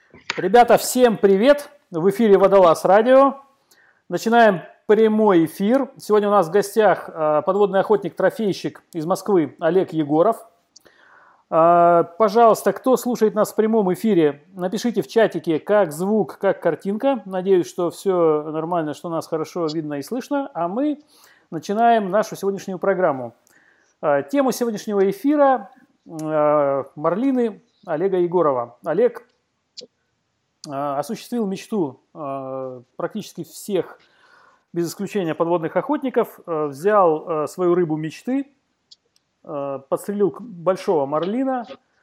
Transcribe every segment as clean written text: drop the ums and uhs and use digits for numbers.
Ребята, всем привет! В эфире Водолаз Радио. Начинаем прямой эфир. Сегодня у нас в гостях подводный охотник-трофейщик из Москвы Олег Егоров. Пожалуйста, кто слушает нас в прямом эфире, напишите в чатике, как звук, как картинка. Надеюсь, что все нормально, что нас хорошо видно и слышно. А мы начинаем нашу сегодняшнюю программу. Тема сегодняшнего эфира – марлины Олега Егорова. Олег осуществил мечту практически всех, без исключения подводных охотников, взял свою рыбу мечты, подстрелил большого марлина.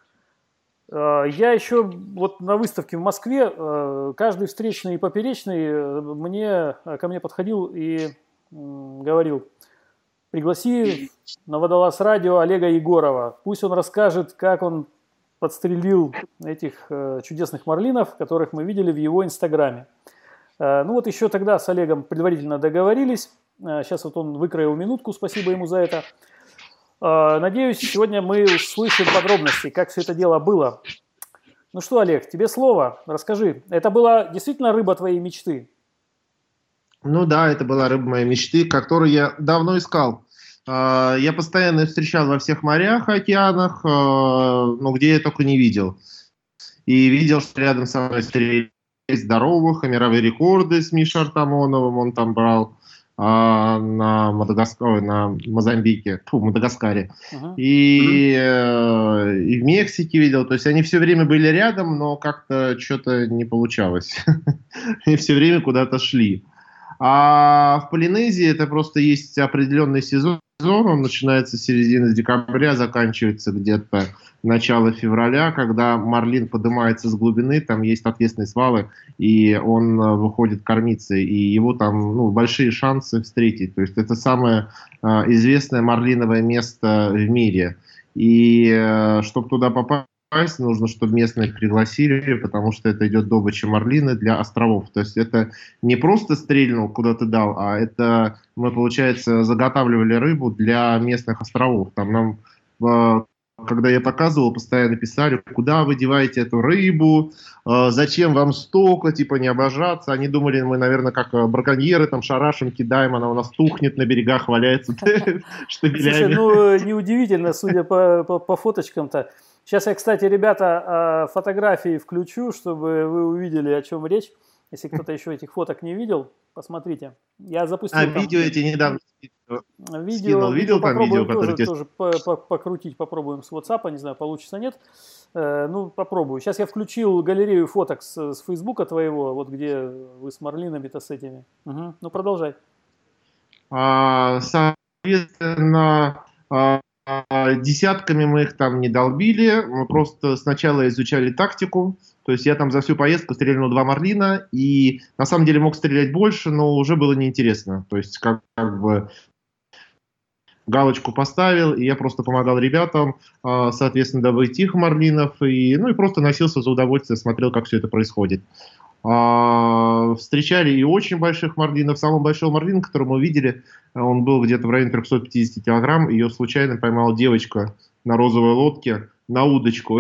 Я еще вот на выставке в Москве, каждый встречный и поперечный ко мне подходил и говорил: пригласи на Водолаз Радио Олега Егорова, пусть он расскажет, как он подстрелил этих чудесных марлинов, которых мы видели в его инстаграме. Ну вот еще тогда с Олегом предварительно договорились. Сейчас вот он выкроил минутку, спасибо ему за это. Надеюсь, сегодня мы услышим подробности, как все это дело было. Ну что, Олег, тебе слово. Расскажи, это была действительно рыба твоей мечты? Ну да, это была рыба моей мечты, которую я давно искал. Я постоянно встречал во всех морях, океанах, но где я только не видел. И видел, что рядом со мной стрелялись здоровых, и мировые рекорды с Мишей Артамоновым он там брал на Мозамбике, Мадагаскаре. И в Мексике видел. То есть они все время были рядом, но как-то что-то не получалось. И все время куда-то шли. А в Полинезии это просто есть определенный сезон, он начинается с середины декабря, заканчивается где-то начало февраля, когда марлин поднимается с глубины, там есть отвесные свалы, и он выходит кормиться, и его там большие шансы встретить. То есть это самое известное марлиновое место в мире. И чтобы туда попасть, нужно, чтобы местные пригласили, потому что это идет добыча марлины для островов. То есть это не просто стрельнул, куда ты дал, а это мы, получается, заготавливали рыбу для местных островов. Там нам, когда я показывал, постоянно писали, куда вы деваете эту рыбу, зачем вам столько, типа не обожаться. Они думали, мы, наверное, как браконьеры, там шарашим, кидаем, она у нас тухнет на берегах, валяется штабелями. Слушай, ну неудивительно, судя по фоточкам-то. Сейчас я, кстати, ребята, фотографии включу, чтобы вы увидели, о чем речь. Если кто-то еще этих фоток не видел, посмотрите. Я запустил там... видео эти недавно скинул. Видел там видео, которые тоже покрутить попробуем с WhatsApp, не знаю, получится, нет. Ну, попробую. Сейчас я включил галерею фоток с Фейсбука твоего, вот где вы с марлинами-то с этими. Угу. Ну, продолжай. Соответственно, десятками мы их там не долбили, мы просто сначала изучали тактику, то есть я там за всю поездку стрельнул 2 марлина, и на самом деле мог стрелять больше, но уже было неинтересно, то есть как бы галочку поставил, и я просто помогал ребятам, соответственно, добыть их марлинов, и просто носился за удовольствие, смотрел, как все это происходит. Встречали и очень больших марлинов. Самый большой марлин, который мы видели, он был где-то в районе 350 килограмм. Ее случайно поймала девочка на розовой лодке на удочку.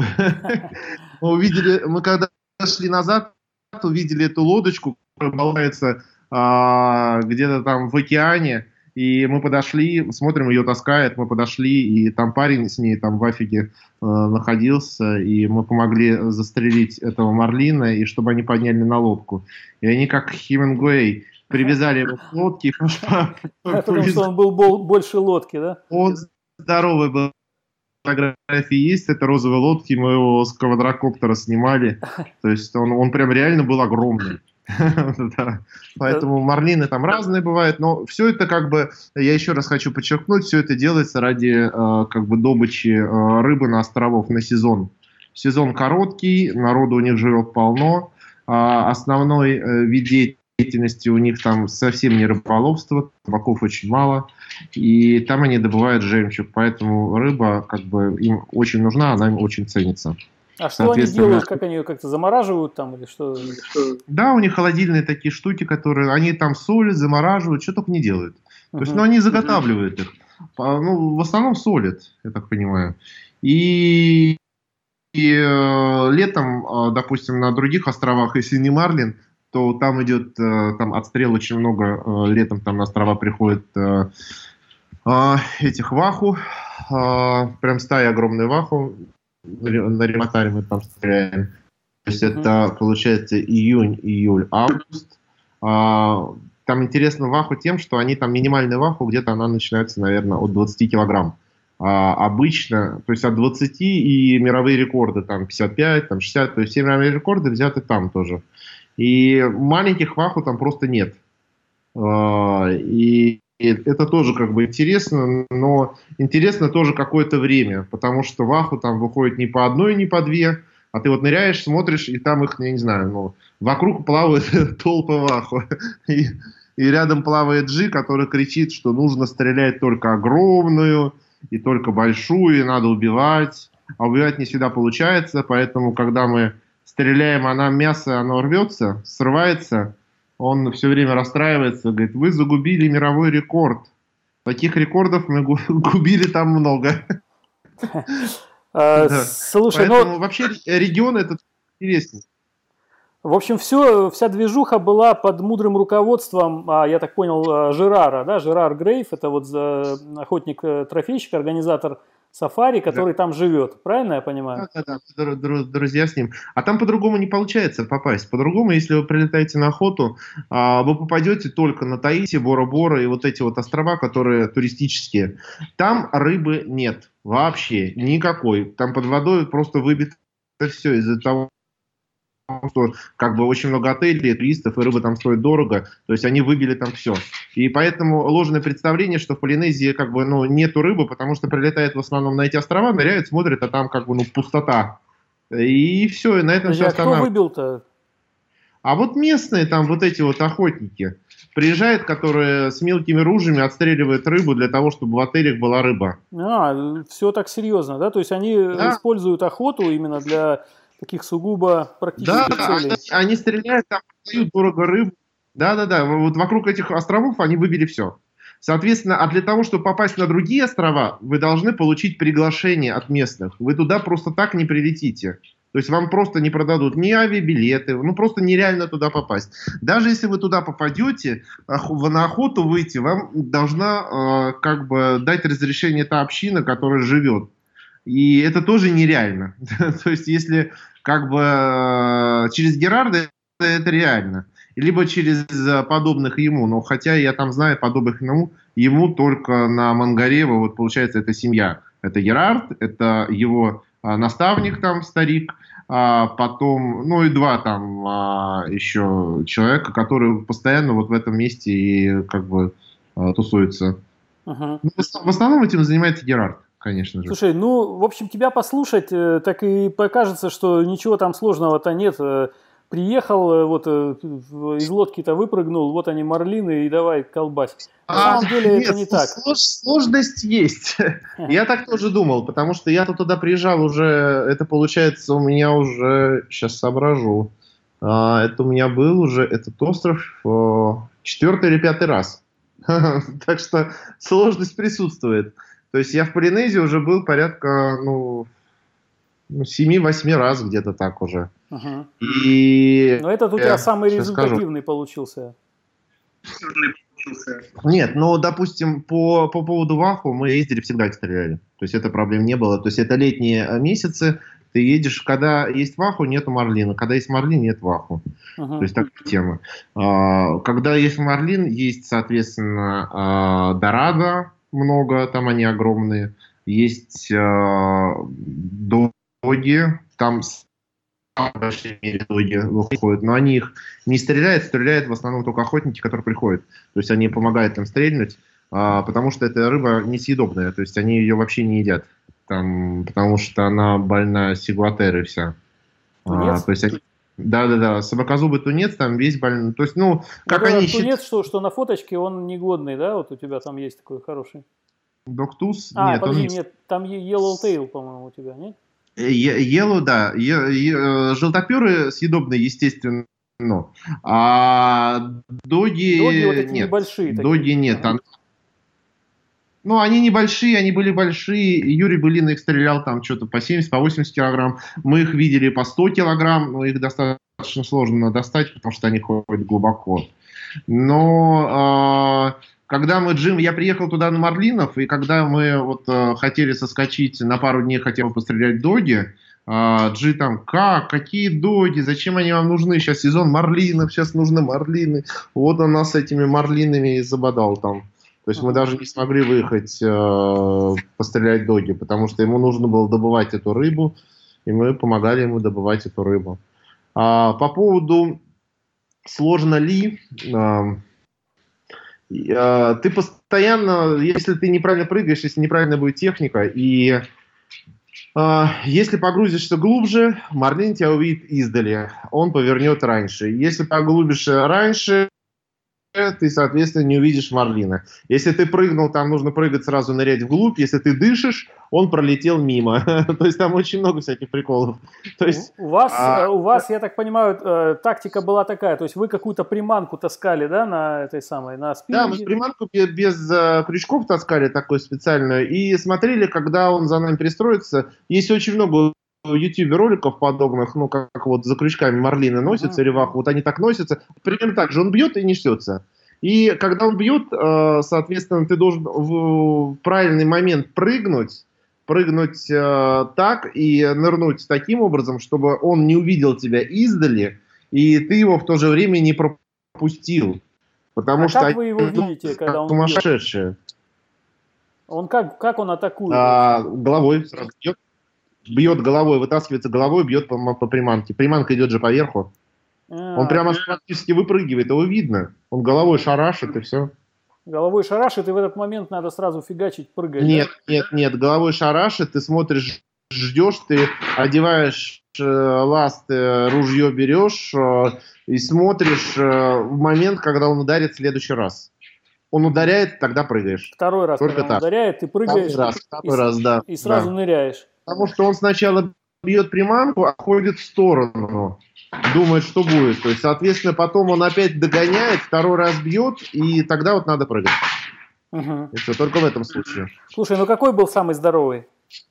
Мы когда шли назад, увидели эту лодочку, которая болтается где-то там в океане. И мы подошли, смотрим, ее таскает, мы подошли, и там парень с ней там в афиге находился, и мы помогли застрелить этого марлина, и чтобы они подняли на лодку. И они, как Хемингуэй, привязали его к лодке. Потому что он был больше лодки, да? Он здоровый был. Фотографии есть, это розовые лодки, мы его с квадрокоптера снимали. То есть он прям реально был огромный. Да. Поэтому марлины там разные бывают, но все это как бы, я еще раз хочу подчеркнуть, все это делается ради как бы добычи рыбы на островах на сезон. Сезон короткий, народу у них живет полно, основной вид деятельности у них там совсем не рыболовство, рыбаков очень мало, и там они добывают жемчуг, поэтому рыба как бы им очень нужна, она им очень ценится. А что они делают? Как они ее как-то замораживают там или что? Да, у них холодильные такие штуки, которые они там солят, замораживают, что только не делают. То есть, они заготавливают их. В основном солят, я так понимаю. И летом, допустим, на других островах, если не марлин, то там идет там отстрел очень много. Летом там на острова приходят этих ваху, прям стая огромной ваху, на ремонтаре мы там стреляем. То есть это получается июнь, июль, август. Там интересно ваху тем, что они там минимальная ваху, где-то она начинается, наверное, от 20 килограмм. Обычно, то есть от 20 и мировые рекорды, там 55, там 60, то есть все мировые рекорды взяты там тоже. И маленьких ваху там просто нет. И это тоже как бы интересно, но интересно тоже какое-то время, потому что ваху там выходит не по одной, не по две, а ты вот ныряешь, смотришь, и там их, я не знаю, ну, вокруг плавают толпы ваху. И рядом плавает Джи, который кричит, что нужно стрелять только огромную, и только большую, и надо убивать. А убивать не всегда получается, поэтому, когда мы стреляем, мясо, оно рвется, срывается, он все время расстраивается, говорит, вы загубили мировой рекорд. Таких рекордов мы губили там много. Слушай, поэтому вообще регион этот интересный. В общем, вся движуха была под мудрым руководством, я так понял, Жерара, да, Жерар Грейв, это вот охотник-трофейщик, организатор сафари, который там живет, правильно я понимаю? Да, друзья с ним. А там по-другому не получается попасть. По-другому, если вы прилетаете на охоту, вы попадете только на Таити, Бора-Бора и вот эти вот острова, которые туристические. Там рыбы нет вообще никакой. Там под водой просто выбито все из-за того, что как бы очень много отелей, туристов, и рыба там стоит дорого, то есть они выбили там все. И поэтому ложное представление, что в Полинезии как бы, ну, нету рыбы, потому что прилетают в основном на эти острова, ныряют, смотрят, а там как бы, ну, пустота. И все, и на этом все останавливается. А кто выбил-то? А вот местные там вот эти вот охотники приезжают, которые с мелкими ружьями отстреливают рыбу для того, чтобы в отелях была рыба. Все так серьезно, да? То есть они используют охоту именно для таких сугубо практических целей. Да, они стреляют, там продают дорого рыбу. Да. Вот вокруг этих островов они выбили все. Соответственно, а для того, чтобы попасть на другие острова, вы должны получить приглашение от местных. Вы туда просто так не прилетите. То есть вам просто не продадут ни авиабилеты, ну просто нереально туда попасть. Даже если вы туда попадете, на охоту выйти, вам должна как бы дать разрешение та община, которая живет. И это тоже нереально. То есть, если как бы через Герарда это реально. Либо через подобных ему. Но хотя я там знаю подобных ему только на Мангарево, вот получается, это семья. Это Герард, это его наставник там, старик, потом, ну и два там еще человека, которые постоянно вот в этом месте и как бы тусуются. Ну, в основном этим занимается Герард. Конечно же. Слушай, ну, в общем, тебя послушать, так и покажется, что ничего там сложного-то нет. Приехал, вот из лодки-то выпрыгнул, вот они марлины, и давай колбась. На самом деле это не так. Сложность есть. Я так тоже думал, потому что я туда приезжал уже, это получается у меня уже, сейчас соображу, это у меня был уже этот остров 4-й или 5-й раз. Так что сложность присутствует. То есть я в Полинезии уже был порядка, 7-8 раз где-то так уже. И но этот у тебя самый результативный получился. Нет, допустим, по поводу ваху мы ездили, всегда стреляли. То есть это проблем не было. То есть это летние месяцы, ты едешь, когда есть ваху, нету марлина. Когда есть марлин, нет ваху. То есть такая тема. Когда есть марлин, есть, соответственно, дорадо много, там они огромные. Есть доги, там в большей мере доги выходят, но они их не стреляют в основном только охотники, которые приходят. То есть они помогают им стрельнуть, потому что эта рыба несъедобная, то есть они ее вообще не едят, там, потому что она больна сигуатерой вся. То есть они... Да, собакозубый тунец, там весь больной. То есть, как они тунец, что на фоточке он негодный, да? Вот у тебя там есть такой хороший. Доктус? Нет, подожди, нет, там Yellowtail, по-моему, у тебя, нет? Yellow, да. Желтоперы съедобные, естественно. А доги вот эти нет. небольшие. Доги такие. нет. Ну, они небольшие, они были большие. Юрий Былин их стрелял там что-то по 70, по 80 килограмм. Мы их видели по 100 килограмм, но их достаточно сложно достать, потому что они ходят глубоко. Но когда я приехал туда на Марлинов, и когда мы вот хотели соскочить на пару дней, хотел пострелять доги, Джи там, какие доги, зачем они вам нужны? Сейчас сезон марлинов, сейчас нужны марлины. Вот он нас с этими марлинами и забодал там. То есть мы даже не смогли выехать пострелять доги, потому что ему нужно было добывать эту рыбу, и мы помогали ему добывать эту рыбу. По поводу сложно ли, ты постоянно, если ты неправильно прыгаешь, если неправильно будет техника, и если погрузишься глубже, марлин тебя увидит издали, он повернет раньше. Если поглубишься раньше, ты, соответственно, не увидишь марлина. Если ты прыгнул, там нужно прыгать сразу, нырять вглубь. Если ты дышишь, он пролетел мимо. То есть там очень много всяких приколов. То есть, у вас, я так понимаю, тактика была такая, то есть вы какую-то приманку таскали, да, на этой самой, на спиннинге? Да, мы приманку без крючков таскали такой специальную и смотрели, когда он за нами перестроится. Есть очень много в YouTube роликов подобных, ну, как вот за крючками марлины носятся, ревах, вот они так носятся. Примерно так же, он бьет и несется. И когда он бьет, соответственно, ты должен в правильный момент прыгнуть так и нырнуть таким образом, чтобы он не увидел тебя издали, и ты его в то же время не пропустил. Потому что как вы его видите, когда он сумасшедшие. Он как он атакует? Головой сразу бьет головой, вытаскивается головой, бьет по приманке. Приманка идет же поверху. Он прямо практически выпрыгивает, его видно. Он головой шарашит, и все. Головой шарашит, и в этот момент надо сразу фигачить, прыгать. Нет, головой шарашит, ты смотришь, ждешь, ты одеваешь ласт, ружье берешь и смотришь в момент, когда он ударит в следующий раз. Он ударяет, тогда прыгаешь. Второй раз, только когда он ударяет, ты прыгаешь второй раз, да. И сразу ныряешь. Потому что он сначала бьет приманку, а ходит в сторону. Думает, что будет. То есть, соответственно, потом он опять догоняет, второй раз бьет, и тогда вот надо прыгать. И все, только в этом случае. Слушай, ну какой был самый здоровый?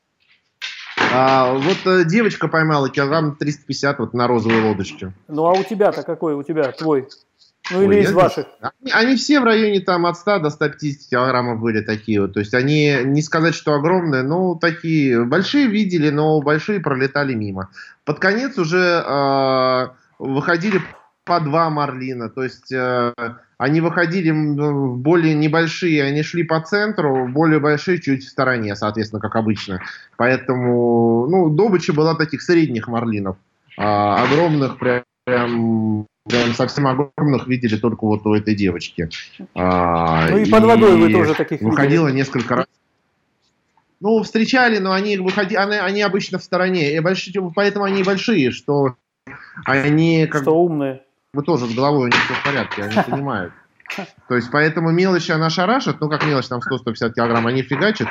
Вот девочка поймала килограмм 350 вот на розовой лодочке. Ну а у тебя-то какой? У тебя твой? Ну или из ваших? Они все в районе там от 100 до 150 килограммов были такие вот. То есть они, не сказать, что огромные, но такие. Большие видели, но большие пролетали мимо. Под конец уже выходили по 2 марлина. То есть они выходили в более небольшие, они шли по центру, более большие чуть в стороне, соответственно, как обычно. Поэтому, ну, добыча была таких средних марлинов. Огромных прям совсем огромных видели только вот у этой девочки. Ну и под водой вы тоже таких видели? Выходило несколько раз. Ну, встречали, но они выходили, они обычно в стороне. И поэтому они большие, что они как что умные. Вы тоже с головой у них все в порядке, они понимают. То есть поэтому мелочи она шарашит, ну как мелочь там 100-150 килограмм, они фигачат,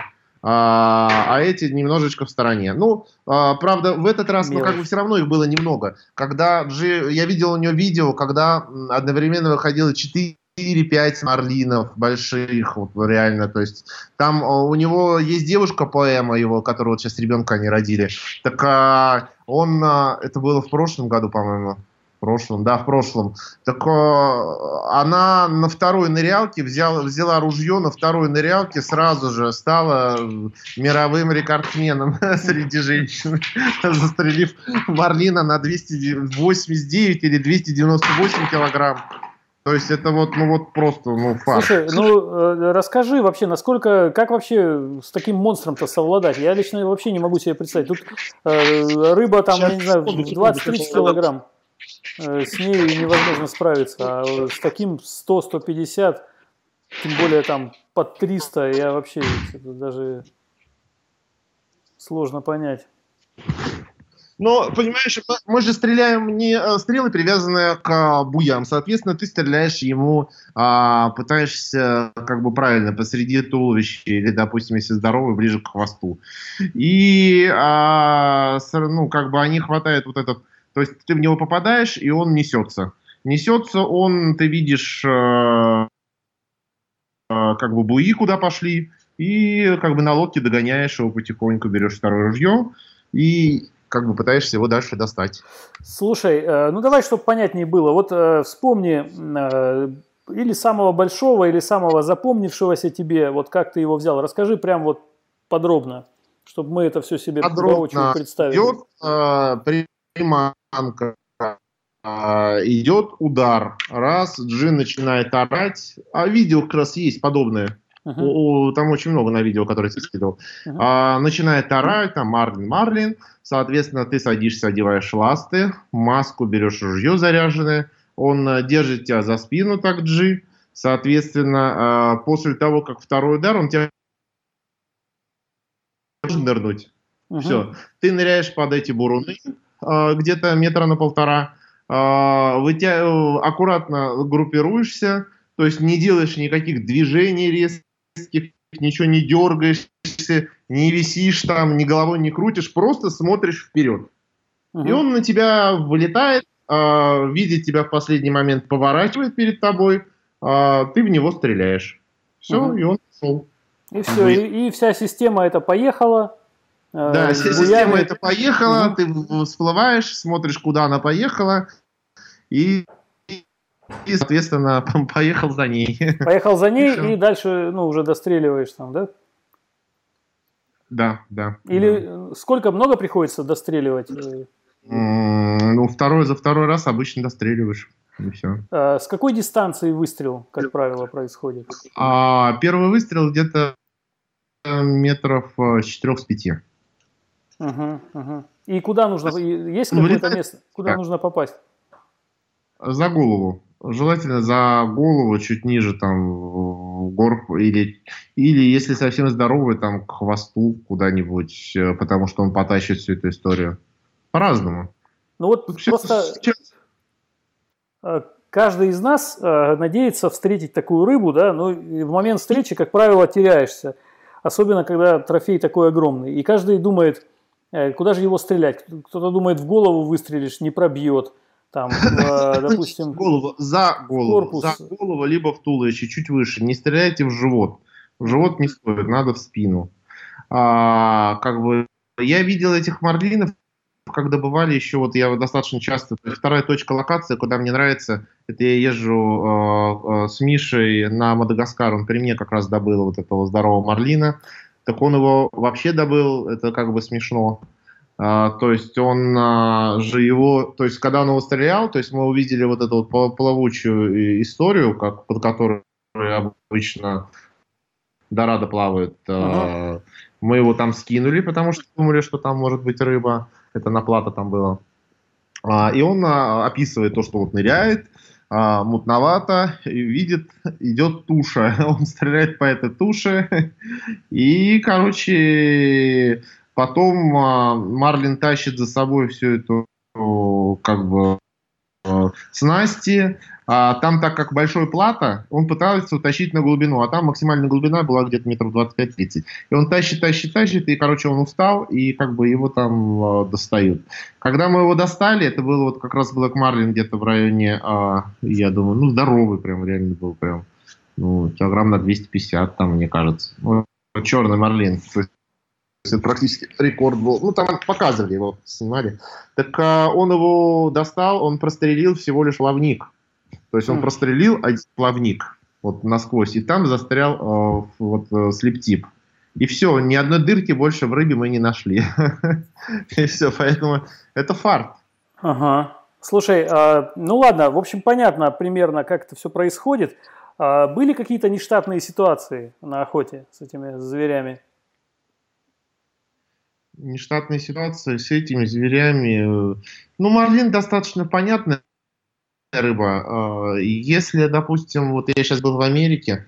а эти немножечко в стороне. Ну, правда, в этот раз, ну, как бы все равно их было немного. Когда я видел у нее видео, когда одновременно выходило 4-5 марлинов больших, вот, реально, то есть там у него есть девушка-поэма его, которую вот сейчас ребенка они родили, так это было в прошлом году, по-моему, в прошлом. Так она на второй нырялке взяла ружье на второй нырялке, сразу же стала мировым рекордсменом среди женщин, застрелив марлина на 289 или 298 килограмм. То есть это вот, ну вот просто, ну, факт. Слушай, ну расскажи вообще, как вообще с таким монстром-то совладать? Я лично вообще не могу себе представить. Тут рыба там, я не знаю, 20-30 килограмм. С ней невозможно справиться, а с таким 100-150, тем более там под 300, я вообще даже сложно понять. Но, понимаешь, мы же стреляем не стрелы, привязанные к буям. Соответственно, ты стреляешь ему, пытаешься как бы правильно посреди туловища или, допустим, если здоровый, ближе к хвосту. И, ну, как бы они хватают вот этот... То есть ты в него попадаешь, и он несется. Несется он, ты видишь, как бы буи куда пошли, и как бы на лодке догоняешь его потихоньку, берешь второе ружье и как бы пытаешься его дальше достать. Слушай, ну давай, чтобы понятнее было, вот вспомни или самого большого, или самого запомнившегося тебе, вот как ты его взял, расскажи прям вот подробно, чтобы мы это все себе воочию представили. Идет приманка, идет удар, раз, джин начинает орать, а видео как раз есть подобное. Там очень много на видео, которое я скидывал. Начинает орать, там Марлин. Соответственно, ты садишься, одеваешь ласты, маску, берешь ружье заряженное. Он держит тебя за спину, так Джи. Соответственно, после того, как второй удар, он тебя может нырнуть. Все. Ты ныряешь под эти буруны, где-то метра на 1,5. Аккуратно группируешься, то есть не делаешь никаких движений резких, ничего не дергаешься, не висишь там, ни головой не крутишь, просто смотришь вперед. И он на тебя вылетает, видит тебя в последний момент, поворачивает перед тобой, ты в него стреляешь. Все, и он ушел. И все, и вся система это поехала. Да, вся система это поехала, ты всплываешь, смотришь, куда она поехала, и соответственно, поехал за ней. Поехал за ней и дальше, ну, уже достреливаешь там, да? Да. Или сколько, много приходится достреливать? Ну, за второй раз обычно достреливаешь, и все. С какой дистанции выстрел, как правило, происходит? Первый выстрел где-то метров с 4-5. И куда нужно, есть какое-то место, куда нужно попасть? За голову. Желательно за голову, чуть ниже, там, горб, или если совсем здоровый, там, к хвосту куда-нибудь, потому что он потащит всю эту историю. По-разному. Ну вот просто каждый из нас надеется встретить такую рыбу, да, но в момент встречи, как правило, теряешься. Особенно, когда трофей такой огромный. И каждый думает, куда же его стрелять. Кто-то думает, в голову выстрелишь, не пробьет. Там, допустим, за голову, либо в туловище, чуть выше. Не стреляйте в живот. В живот не стоит, надо в спину. Как бы я видел этих марлинов, как добывали еще, вот я достаточно часто, вторая точка локации, куда мне нравится, это я езжу с Мишей на Мадагаскар, он при мне как раз добыл вот этого здорового марлина, так он его вообще добыл, это как бы смешно. То есть он же его, то есть когда он его стрелял, то есть мы увидели вот эту вот плавучую историю, под которой обычно дорадо плавают. Мы его там скинули, потому что думали, что там может быть рыба. Это на плато там было. И он описывает то, что вот ныряет, мутновато, и видит, идет туша. Он стреляет по этой туше. И, короче, потом Марлин тащит за собой всю эту, как бы, снасти. Там, так как большой плато, он пытается утащить на глубину, а там максимальная глубина была где-то метров 25-30. И он тащит, и, короче, он устал, и как бы его там достают. Когда мы его достали, это было вот как раз Black Marlin где-то в районе, я думаю, ну, здоровый прям, реально был прям, ну, килограмм на 250 там, мне кажется. Ну, черный марлин, то есть это практически рекорд был. Ну, там показывали его, снимали. Так он его достал, он прострелил всего лишь плавник. То есть он прострелил один плавник вот насквозь, и там застрял слип-тип. И все, ни одной дырки больше в рыбе мы не нашли. И все, поэтому это фарт. Ага. Слушай, ну ладно, в общем, понятно примерно, как это все происходит. Были какие-то нештатные ситуации на охоте с этими зверями? Нештатные ситуации с этими зверями. Ну, марлин достаточно понятная рыба. Если, допустим, вот я сейчас был в Америке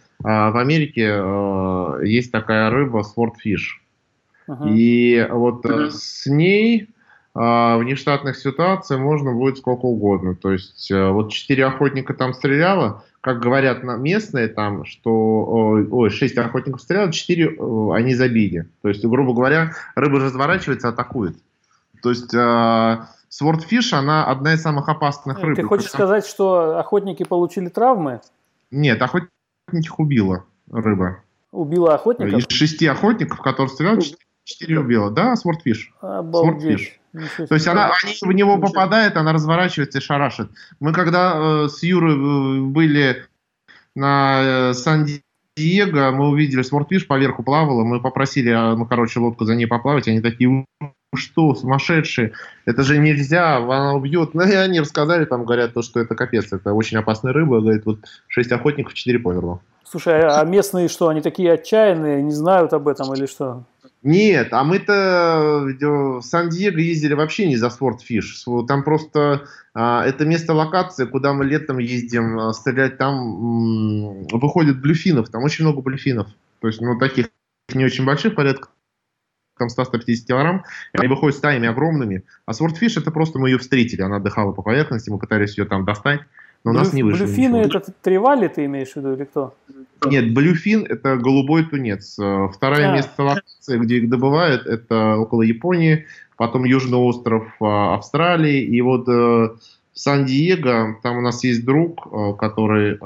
есть такая рыба swordfish. И вот с ней в нештатных ситуациях можно будет сколько угодно. То есть вот 4 охотника там стреляло, как говорят местные там, что 6 охотников стреляло, 4 они забили. То есть, грубо говоря, рыба разворачивается, атакует. То есть swordfish, она одна из самых опасных рыб. Ты хочешь сказать, что охотники получили травмы? Нет, охотник убила рыба. Убила охотников? Из 6 охотников, которые стреляли, 4 убила. Да, Swordfish. Обалдеть. То есть они в него попадают, она разворачивается и шарашит. Мы когда с Юрой были на Сан-Диего, мы увидели Swordfish, поверху плавала, мы попросили, лодку за ней поплавать, они такие, что, сумасшедшие, это же нельзя, она убьет. Ну, и они рассказали, там говорят, что это капец, это очень опасная рыба, говорит, вот 6 охотников, 4 померло. Слушай, а местные что, они такие отчаянные, не знают об этом или что? Нет, а мы-то в Сан-Диего ездили вообще не за Swordfish. Там просто это место локации, куда мы летом ездим стрелять. Там выходит блюфинов, там очень много блюфинов. То есть, таких не очень больших, порядка там 100-150 килограмм. Они выходят стаями огромными. А Swordfish это просто мы ее встретили. Она отдыхала по поверхности, мы пытались ее там достать. Но у нас не вышло. Блюфины это тревали, ты имеешь в виду, или кто? Нет, блюфин это голубой тунец. Второе место локации, где их добывают, это около Японии, потом Южный остров Австралии. И вот в Сан-Диего, там у нас есть друг, который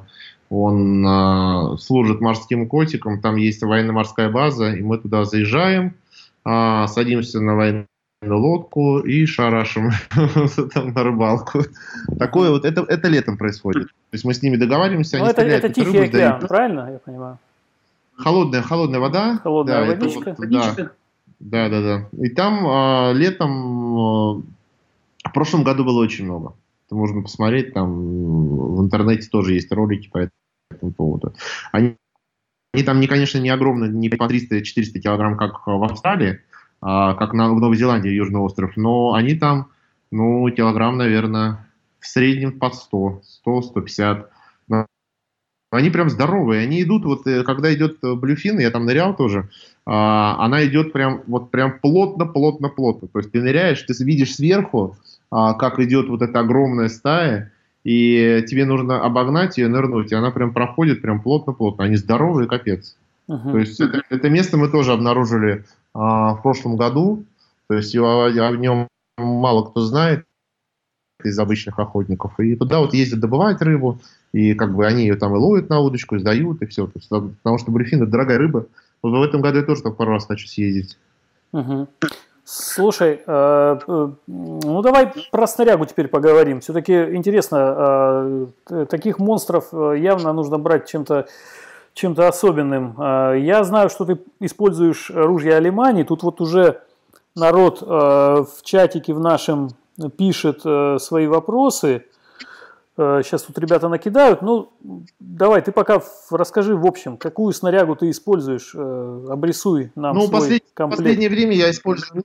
он служит морским котиком, там есть военно-морская база, и мы туда заезжаем, садимся на военную лодку и шарашим там на рыбалку. Такое вот, это летом происходит. То есть мы с ними договариваемся, они стреляют. Это Тихий океан, правильно я понимаю? Холодная вода. Холодная водичка. Да. И там летом, в прошлом году было очень много. Это можно посмотреть, там в интернете тоже есть ролики по этому поводу. Они там, конечно, не огромные, не по 300-400 килограмм, как в Австралии, как в Новой Зеландии, Южный остров, но они там, килограмм, наверное, в среднем под 100-150. Но они прям здоровые, они идут, вот когда идет блюфин, я там нырял тоже, она идет прям плотно. То есть ты ныряешь, ты видишь сверху, как идет вот эта огромная стая, и тебе нужно обогнать ее, нырнуть, и она прям проходит прям плотно. Они здоровые, капец. То есть это место мы тоже обнаружили в прошлом году, то есть о нем мало кто знает из обычных охотников, и туда вот ездят добывать рыбу, и как бы они ее там и ловят на удочку, и сдают, и все, то есть, потому что блюфин — это дорогая рыба. Вот в этом году я тоже пару раз хочу съездить. Слушай, давай про снарягу теперь поговорим. Все-таки интересно, таких монстров явно нужно брать чем-то особенным. Я знаю, что ты используешь ружья Алимани. Тут вот уже народ в чатике в нашем пишет свои вопросы. Сейчас тут ребята накидают. Давай, ты пока расскажи в общем, какую снарягу ты используешь, обрисуй нам свой комплект. В последнее время я использую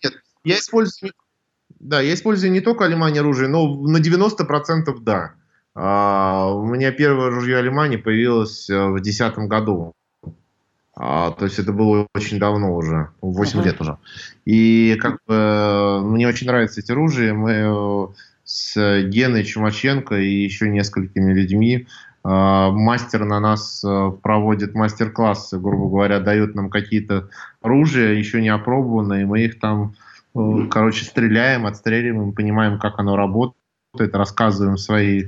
не только Алимани оружие, но на 90% да. У меня первое ружье Алимани появилось в 2010 году. То есть это было очень давно уже, 8 лет уже. И мне очень нравятся эти ружья. Мы с Геной Чумаченко и еще несколькими людьми, мастер на нас проводит мастер-классы, грубо говоря, дает нам какие-то оружия, еще не опробованные, мы их там, стреляем, отстреливаем, понимаем, как оно работает, рассказываем свои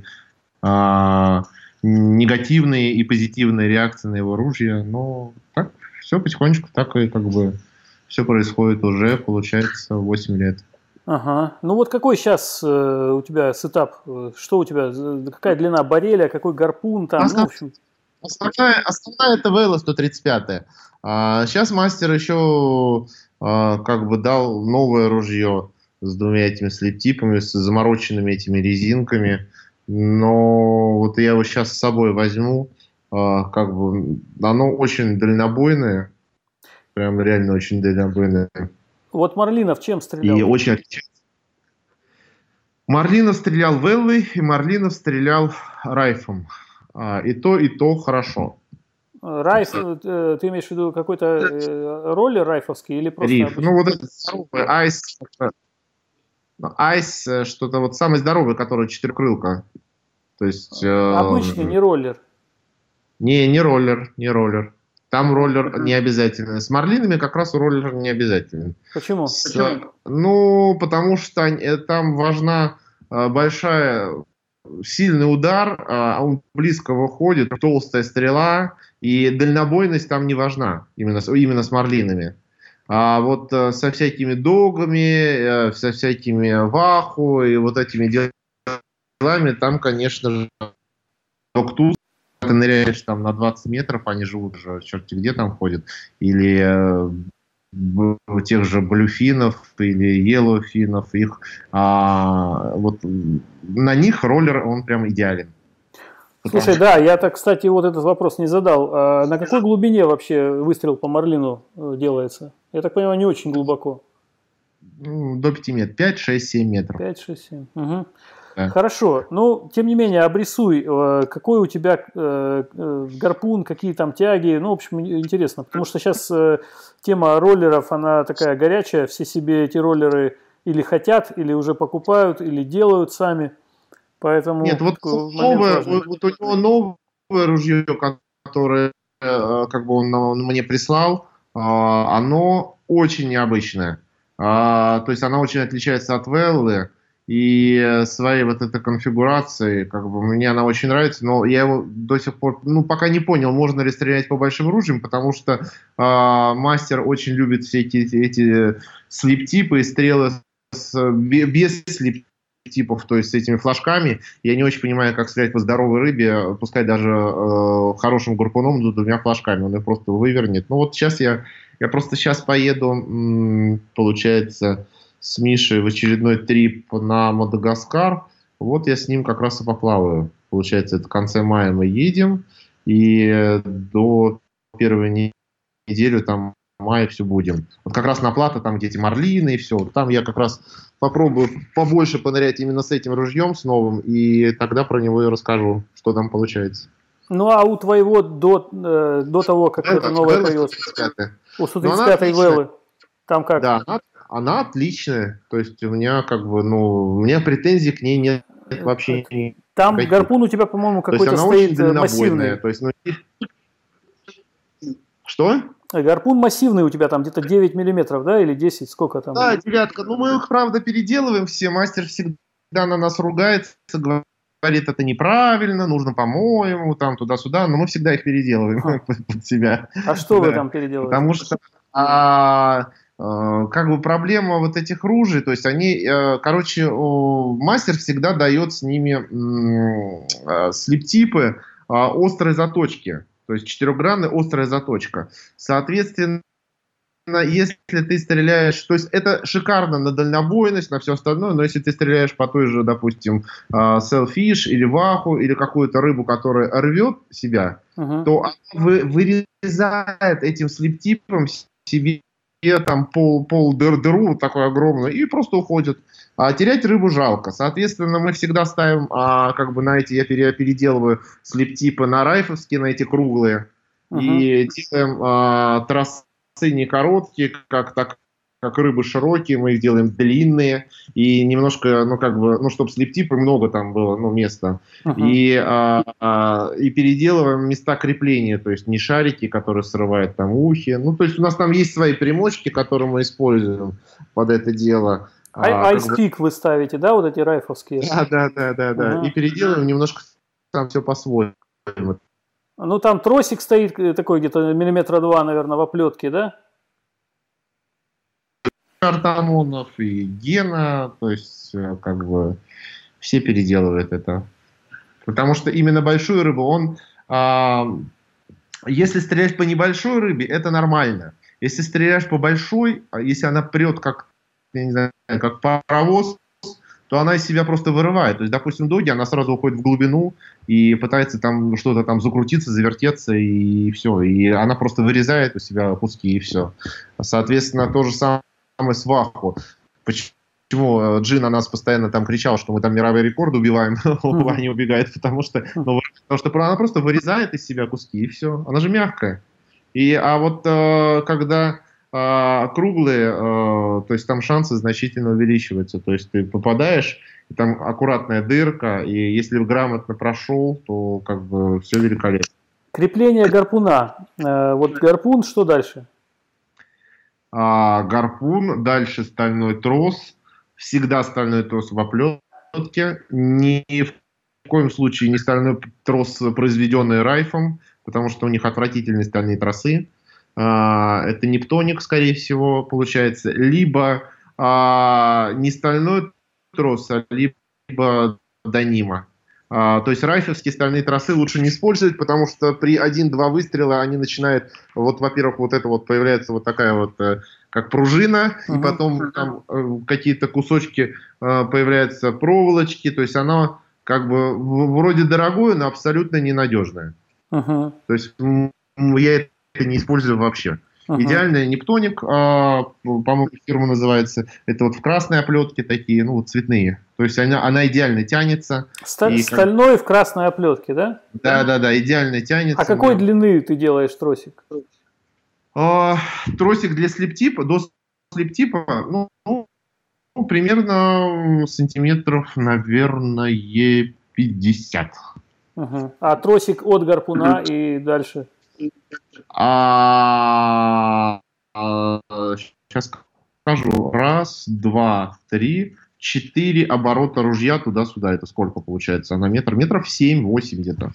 негативные и позитивные реакции на его оружие. Но так все потихонечку, так и все происходит уже, получается, 8 лет. Ага. Какой сейчас у тебя сетап? Что у тебя? Какая длина барреля? Какой гарпун там? Основная это ВЛ-135. Сейчас мастер еще дал новое ружье с двумя этими слип-типами, с замороченными этими резинками. Но вот я его сейчас с собой возьму. Оно очень дальнобойное. Прям реально очень дальнобойное. Вот Марлинов чем стрелял? И очень отличается. Марлинов стрелял Веллой, и Марлинов стрелял Райфом. И то хорошо. Райф, ты имеешь в виду какой-то роллер райфовский или просто Риф. Вот этот здоровый Айс, что-то вот самый здоровый, который четырехкрылка. То есть... Обычный, не роллер. Не роллер. Там роллер не обязательно. С Марлинами как раз роллер не обязательно. Почему? Потому что там важна большая сильный удар, он близко выходит, толстая стрела, и дальнобойность там не важна, именно с марлинами. А вот со всякими догами, со всякими ваху и вот этими делами, там, конечно же, туз, ты ныряешь там на 20 метров, они живут уже, черти где там ходят, или тех же блюфинов или елоуфинов, их, вот на них роллер, он прям идеален. Слушай, да, я так, кстати, вот этот вопрос не задал. А на какой глубине вообще выстрел по марлину делается? Я так понимаю, не очень глубоко. Ну, до 5 метров. 5, 6, 7 метров. 5, 6, 7. Угу. Да. Хорошо. Ну, тем не менее, обрисуй, какой у тебя гарпун, какие там тяги. Ну, в общем, интересно. Потому что сейчас тема роллеров, она такая горячая. Все себе эти роллеры или хотят, или уже покупают, или делают сами. Поэтому нет, вот новое, вот у него новое ружье, которое как бы он мне прислал, оно очень необычное. То есть оно очень отличается от Веллы, и своей вот этой конфигурацией, как бы мне она очень нравится, но я его до сих пор, ну, пока не понял, можно ли стрелять по большим ружьям, потому что мастер очень любит все эти слип-типы и стрелы без слип типов, то есть с этими флажками. Я не очень понимаю, как стрелять по здоровой рыбе, пускай даже хорошим гарпуном с двумя флажками, он их просто вывернет. Ну вот сейчас я просто сейчас поеду, получается, с Мишей в очередной трип на Мадагаскар. Вот я с ним как раз и поплаваю. Получается, это в конце мая мы едем, и до первой недели там мая все будем. Вот как раз на плато, там где эти марлины и все, там я как раз попробую побольше понырять именно с этим ружьем, с новым, и тогда про него и расскажу, что там получается. Ну, а у твоего до того, как это новое появилось, у 135-й Веллы, там как? Да, она отличная, то есть у меня как бы, ну, у меня претензий к ней нет вообще. Там никаких. Гарпун у тебя, по-моему, какой-то стоит массивный. То есть, ну, что? Гарпун массивный у тебя там где-то 9 миллиметров, да, или 10, сколько там? Да, 9. Ну, мы их, правда, переделываем все. Мастер всегда на нас ругается, говорит, это неправильно, нужно, по-моему, там, туда-сюда, но мы всегда их переделываем под себя. А что вы там переделываете? Потому что, как бы, проблема вот этих ружей, то есть они, короче, мастер всегда дает с ними слип-типы острой заточки. То есть четырехгранная острая заточка. Соответственно, если ты стреляешь, то есть это шикарно на дальнобойность, на все остальное, но если ты стреляешь по той же, допустим, селфиш или ваху, или какую-то рыбу, которая рвет себя, то она вырезает этим слип-типом себе там пол дыру такой огромную и просто уходит. А терять рыбу жалко. Соответственно, мы всегда ставим, как бы на эти, я переделываю слип-типы на райфовские, на эти круглые, и делаем трассы не короткие, как рыбы широкие, мы их делаем длинные, и немножко, ну, как бы, ну, чтобы слип-типы много там было, ну, места. И переделываем места крепления, то есть не шарики, которые срывают там ухи. Ну, то есть у нас там есть свои примочки, которые мы используем под это дело. Айспик вы ставите, да, вот эти райфовские? Да. И переделываем немножко там все по-своему. Ну, там тросик стоит такой где-то миллиметра 2, наверное, в оплетке, да? Артамонов и Гена, то есть, как бы, все переделывают это. Потому что именно большую рыбу, если стрелять по небольшой рыбе, это нормально. Если стреляешь по большой, если она прет как, я не знаю, как паровоз, то она из себя просто вырывает. То есть, допустим, доги, она сразу уходит в глубину и пытается там что-то там закрутиться, завертеться, и все. И она просто вырезает у себя куски, и все. Соответственно, то же самое с ваху. Почему Джин на нас постоянно там кричал, что мы там мировые рекорды убиваем, не убегает, потому что она просто вырезает из себя куски, и все. Она же мягкая. А вот когда круглые, то есть там шансы значительно увеличиваются. То есть ты попадаешь, и там аккуратная дырка, и если грамотно прошел, то как бы все великолепно. Крепление гарпуна. Вот гарпун, что дальше? Гарпун, дальше стальной трос, всегда стальной трос в оплетке, ни в в коем случае не стальной трос, произведенный Райфом, потому что у них отвратительные стальные тросы. Это Нептоник, скорее всего, получается. Либо не стальной трос, а либо Данима. То есть райфовские стальные тросы лучше не использовать, потому что при 1-2 выстрела они начинают, вот, во-первых, вот это вот появляется вот такая вот, как пружина, и потом там какие-то кусочки появляются, проволочки, то есть оно как бы вроде дорогое, но абсолютно ненадежное. То есть я это не использую вообще. Идеальный Нептоник, по-моему, фирма называется, это вот в красной оплетке такие, ну вот цветные. То есть она идеально тянется. Стальной в красной оплетке, да? Да, идеально тянется. А какой длины ты делаешь тросик? Тросик для слип-типа, до слип-типа, ну, примерно сантиметров, наверное, 50. А тросик от гарпуна и дальше? Сейчас скажу. 1, 2, 3, 4 оборота ружья туда-сюда. Это сколько получается? На метр? Метров 7-8 где-то.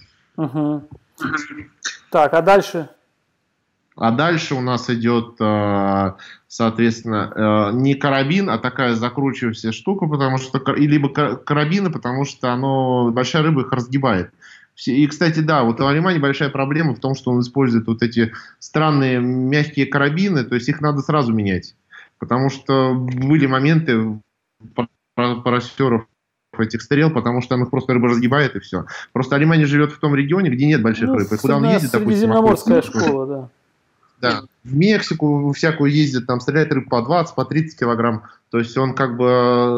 Так, а дальше? А дальше у нас идет, соответственно, не карабин, а такая закручивающаяся штука, потому что либо карабины, потому что большая рыба их разгибает. И, кстати, да, вот у Алимани большая проблема в том, что он использует вот эти странные мягкие карабины, то есть их надо сразу менять. Потому что были моменты парашютеров этих стрел, потому что он их просто рыба разгибает и все. Просто Алимани живет в том регионе, где нет больших рыб. И куда он ездит, средиземноморская школа, да. Да, в Мексику всякую ездит, там стреляет рыб по 20, по 30 килограмм. То есть он как бы,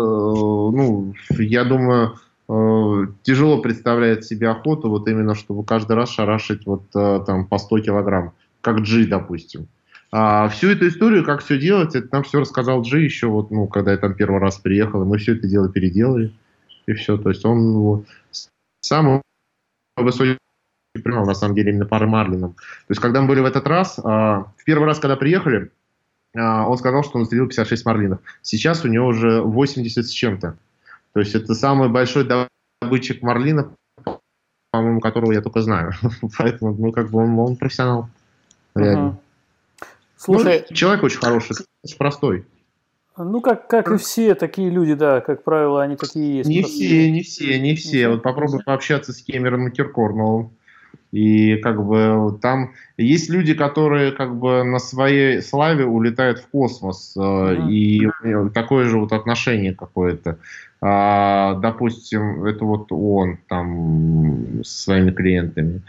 я думаю, тяжело представляет себе охоту, вот именно, чтобы каждый раз шарашить вот там по 100 килограмм, как Джи, допустим. Всю эту историю, как все делать, это нам все рассказал Джи еще, вот, когда я там первый раз приехал, и мы все это дело переделали, и все. То есть он самый высокий принял, на самом деле, именно по марлинам. То есть, когда мы были в этот раз, в первый раз, когда приехали, он сказал, что он застрелил 56 марлинов. Сейчас у него уже 80 с чем-то. То есть, это самый большой добытчик марлинов, по-моему, которого я только знаю. Поэтому, как бы, он профессионал. Реально. Слушай, человек очень хороший, очень простой. Ну, как и все такие люди, да, как правило, они такие есть. Не все. Вот попробуй пообщаться с Кэмероном Киркорновым. И как бы там есть люди, которые как бы на своей славе улетают в космос, и такое же вот отношение какое-то. Допустим, это вот он там со своими клиентами.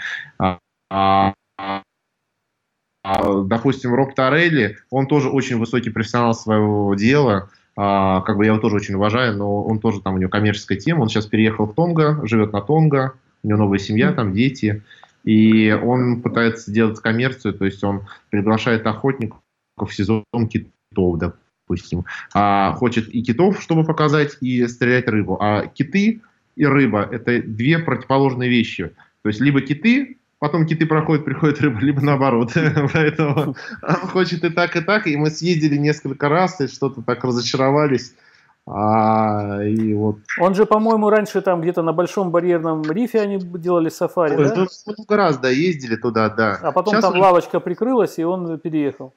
Допустим, Роб Торелли, он тоже очень высокий профессионал своего дела. Как бы я его тоже очень уважаю, но он тоже там, у него коммерческая тема. Он сейчас переехал в Тонго, живет на Тонго, у него новая семья, там дети. И он пытается делать коммерцию, то есть он приглашает охотников в сезон китов, допустим. Хочет и китов, чтобы показать, и стрелять рыбу. А киты и рыба – это две противоположные вещи. То есть либо киты, потом киты проходят, приходит рыба, либо наоборот. Поэтому он хочет и так, и мы съездили несколько раз, и что-то так разочаровались. И вот. Он же, по-моему, раньше там где-то на Большом барьерном рифе они делали сафари, да? Много раз, да, ездили туда, да. А потом сейчас там лавочка прикрылась, и он переехал.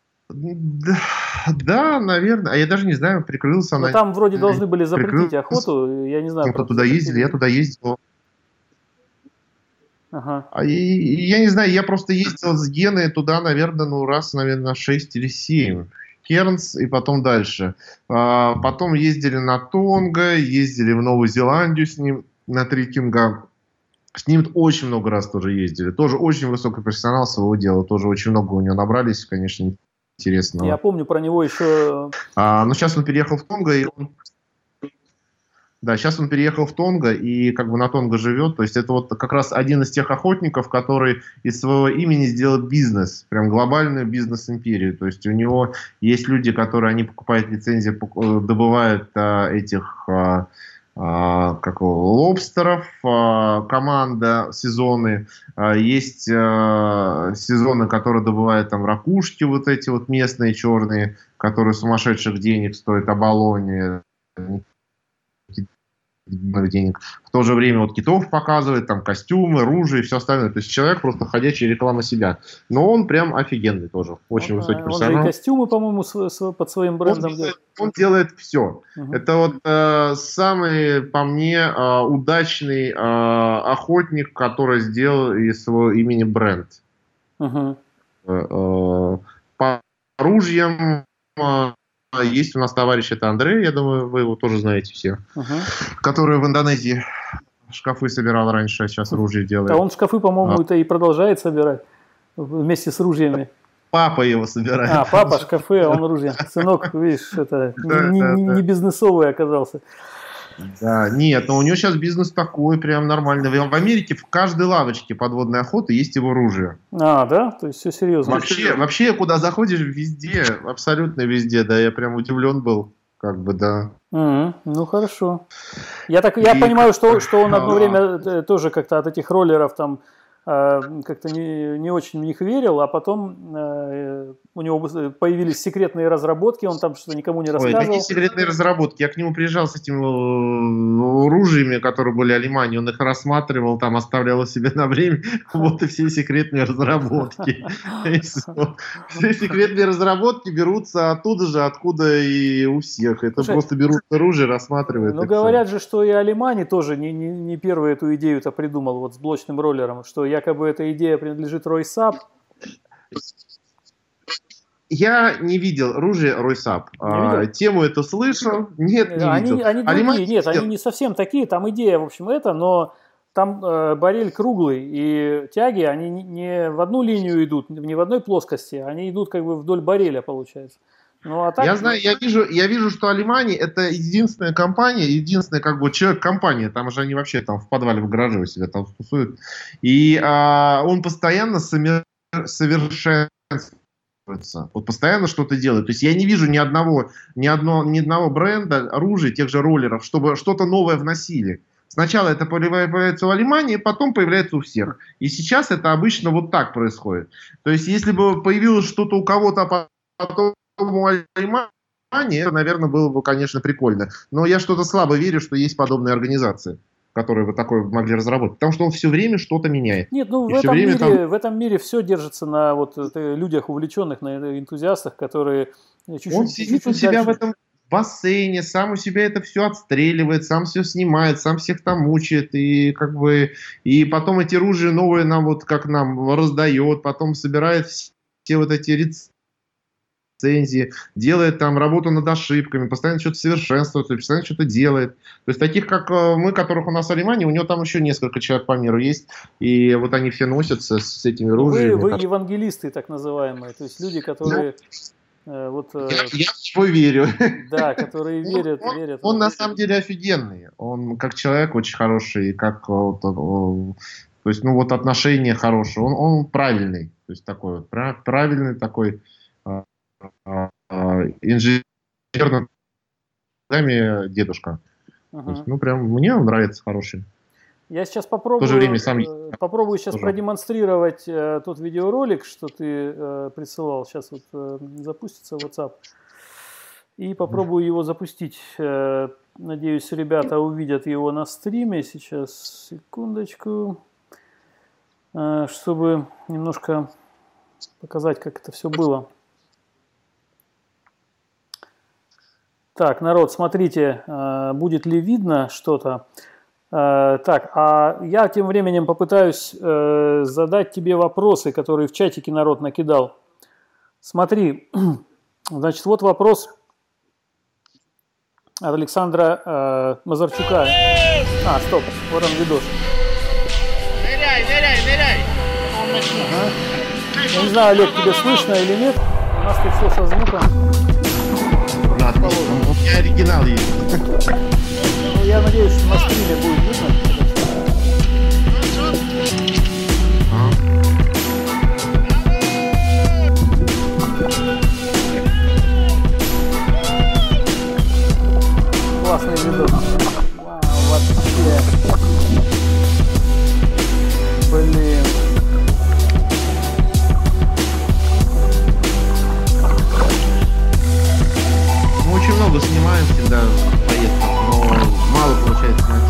Да, наверное. А я даже не знаю, прикрылся она. Но там вроде должны были запретить охоту, я не знаю. Мы туда ездили, я туда ездил. Ага. Я не знаю, я просто ездил с Геной туда, наверное, раз, наверное, 6 или 7. Кернс и потом дальше. Потом ездили на Тонго, ездили в Новую Зеландию с ним на 3 кинга. С ним очень много раз тоже ездили. Тоже очень высокий профессионал своего дела. Тоже очень много у него набрались, конечно, интересного. Я помню про него еще... Но сейчас он переехал в Тонго, и он... Да, сейчас он переехал в Тонго и как бы на Тонго живет. То есть это вот как раз один из тех охотников, который из своего имени сделал бизнес, прям глобальную бизнес-империю. То есть у него есть люди, которые они покупают лицензии, добывают этих лобстеров, команда, сезоны. Есть сезоны, которые добывают там ракушки, вот эти вот местные черные, которые сумасшедших денег стоят, оболони, денег. В то же время вот китов показывает, там костюмы, ружья и все остальное. То есть человек просто ходячая реклама себя. Но он прям офигенный тоже. Очень высокий персонаж. Он же и костюмы, по-моему, под своим брендом делает. Он делает все. Это вот самый, по мне, удачный охотник, который сделал из своего имени бренд. По ружьям есть у нас товарищ, это Андрей, я думаю, вы его тоже знаете все, который в Индонезии шкафы собирал раньше, а сейчас ружья делает. А он шкафы, по-моему, это и продолжает собирать вместе с ружьями. Папа его собирает. А, папа шкафы, а он ружья. Сынок, видишь, это не бизнесовый оказался. Да, нет, но у него сейчас бизнес такой, прям нормальный. В Америке в каждой лавочке подводной охоты есть его ружье. А, да? То есть все серьезно. Вообще, куда заходишь, везде, абсолютно везде, да, я прям удивлен был, как бы, да. Ну, хорошо. Я понимаю, что он одно время тоже как-то от этих роллеров там как-то не очень в них верил, а потом у него появились секретные разработки, он там что-то никому не рассказывал. Ой, какие секретные разработки? Я к нему приезжал с этими ружьями, которые были Алимани, он их рассматривал, там оставлял себе на время, вот и все секретные разработки. Все секретные разработки берутся оттуда же, откуда и у всех. Это просто берут оружие, рассматривают. Ну, говорят же, что и Алимани тоже не первый эту идею-то придумал, вот с блочным роллером, что якобы эта идея принадлежит Ройсап. Я не видел ружье Ройсап. Тему эту слышал. Нет, не видел. Они не совсем такие. Там идея, в общем, но там баррель круглый, и тяги, они не в одну линию идут, не в одной плоскости, они идут как бы вдоль барреля, получается. Ну, а так... Я знаю, я вижу, что Алимани это единственная компания, единственная как бы человек-компания, там же они вообще там в подвале, в гараже у себя там тусуют, и он постоянно совершенствуется, вот постоянно что-то делает. То есть я не вижу ни одного бренда оружия, тех же роллеров, чтобы что-то новое вносили. Сначала это появляется у Алимани, потом появляется у всех. И сейчас это обычно вот так происходит. То есть если бы появилось что-то у кого-то, а потом у Алимани, это, наверное, было бы, конечно, прикольно. Но я что-то слабо верю, что есть подобные организации, которые бы такое могли разработать. Потому что он все время что-то меняет. Нет, ну в этом мире все держится на вот людях увлеченных, на энтузиастах, которые чуть-чуть... Он сидит у себя в этом бассейне, сам у себя это все отстреливает, сам все снимает, сам всех там мучает, и как бы и потом эти ружья новые нам вот как нам раздает, потом собирает все вот эти рецензии, делает там работу над ошибками, постоянно что-то совершенствует, постоянно что-то делает. То есть таких, как мы, которых у нас Алимани, у него там еще несколько человек по миру есть, и вот они все носятся с этими ружьями. Вы евангелисты, так называемые, то есть люди, которые... Я в него верю. Да, которые верят. Он на самом деле офигенный. Он как человек очень хороший, как то есть, ну вот отношения хорошие. Он правильный, то есть такой вот правильный такой инженерный дедушка. То есть, ну прям мне он нравится, хороший. Я сейчас попробую сейчас продемонстрировать тот видеоролик, что ты присылал. Сейчас вот запустится WhatsApp. И попробую его запустить. Надеюсь, ребята увидят его на стриме. Сейчас, секундочку. Чтобы немножко показать, как это все было. Так, народ, смотрите, будет ли видно что-то. Так, а я тем временем попытаюсь задать тебе вопросы, которые в чатике народ накидал. Смотри, значит, вот вопрос от Александра Мазарчука. Стоп, вот он видос. Ныряй. Ага. Я не знаю, Олег, тебе слышно или нет? У нас тут все со звуком. У меня оригинал есть. Я надеюсь, что на стриме будет видно. Классный видос. Вау, вообще. Блин. Мы очень много снимаем всегда в поездках, но мало получается.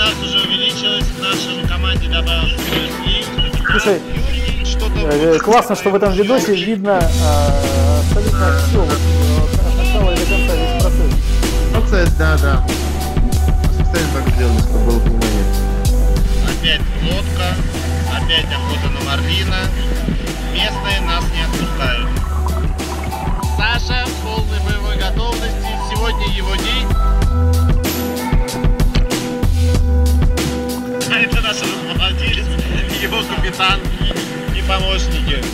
нас уже увеличилось, в нашей команде добавился плюс и... Слушай, классно, что в этом видосе видно абсолютно все, вот, от начала и до конца весь процесс. Процесс, да. Специально так сделали, чтобы было понимание. Опять лодка, опять охота на марлина. Местные нас не отпускают. Саша в полной боевой готовности. Сегодня его день. А это наш владелец, его капитан и помощники.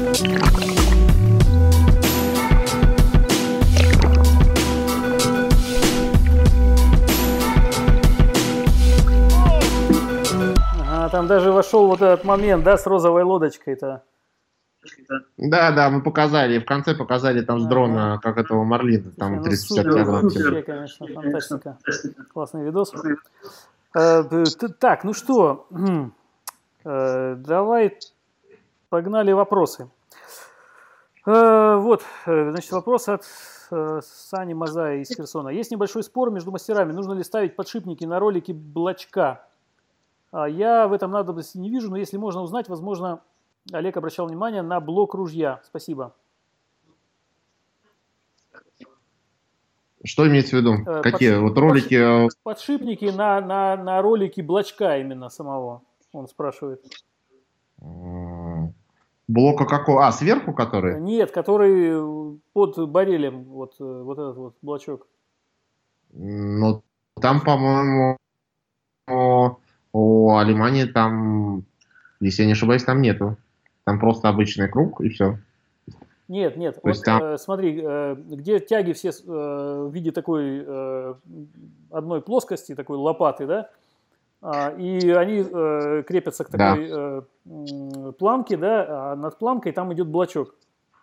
Там даже вошел вот этот момент, да, с розовой лодочкой-то. Да, мы показали, в конце показали там с дрона, как этого марлина, там 350 килограмм. Вообще, конечно, фантастика. Классный видос. Так, ну что, давай, погнали вопросы. Вот, значит, вопрос от Сани Мазая из Херсона. Есть небольшой спор между мастерами, нужно ли ставить подшипники на ролики блочка. Я в этом надобности не вижу, но если можно узнать, возможно, Олег обращал внимание на блок ружья. Спасибо. Что имеется в виду? Какие? Вот ролики? Подшипники на ролики блочка именно самого, он спрашивает. Блока какого? Сверху который? Нет, который под баррелем, вот этот вот блочок. Ну, там, по-моему, у Алимани там, если я не ошибаюсь, там нету. Там просто обычный круг и все. Нет, вот, там... смотри, где тяги все в виде такой одной плоскости, такой лопаты, да, и они крепятся к такой планке, да, а над планкой там идет блочок.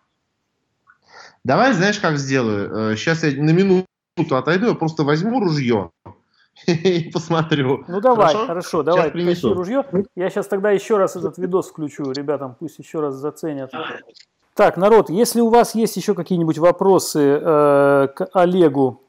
Давай, знаешь, как сделаю? Сейчас я на минуту отойду, я просто возьму ружье и посмотрю. Ну давай, хорошо, давай, принесу ружье. Я сейчас тогда еще раз этот видос включу, ребятам, пусть еще раз заценят. Так, народ, если у вас есть еще какие-нибудь вопросы к Олегу,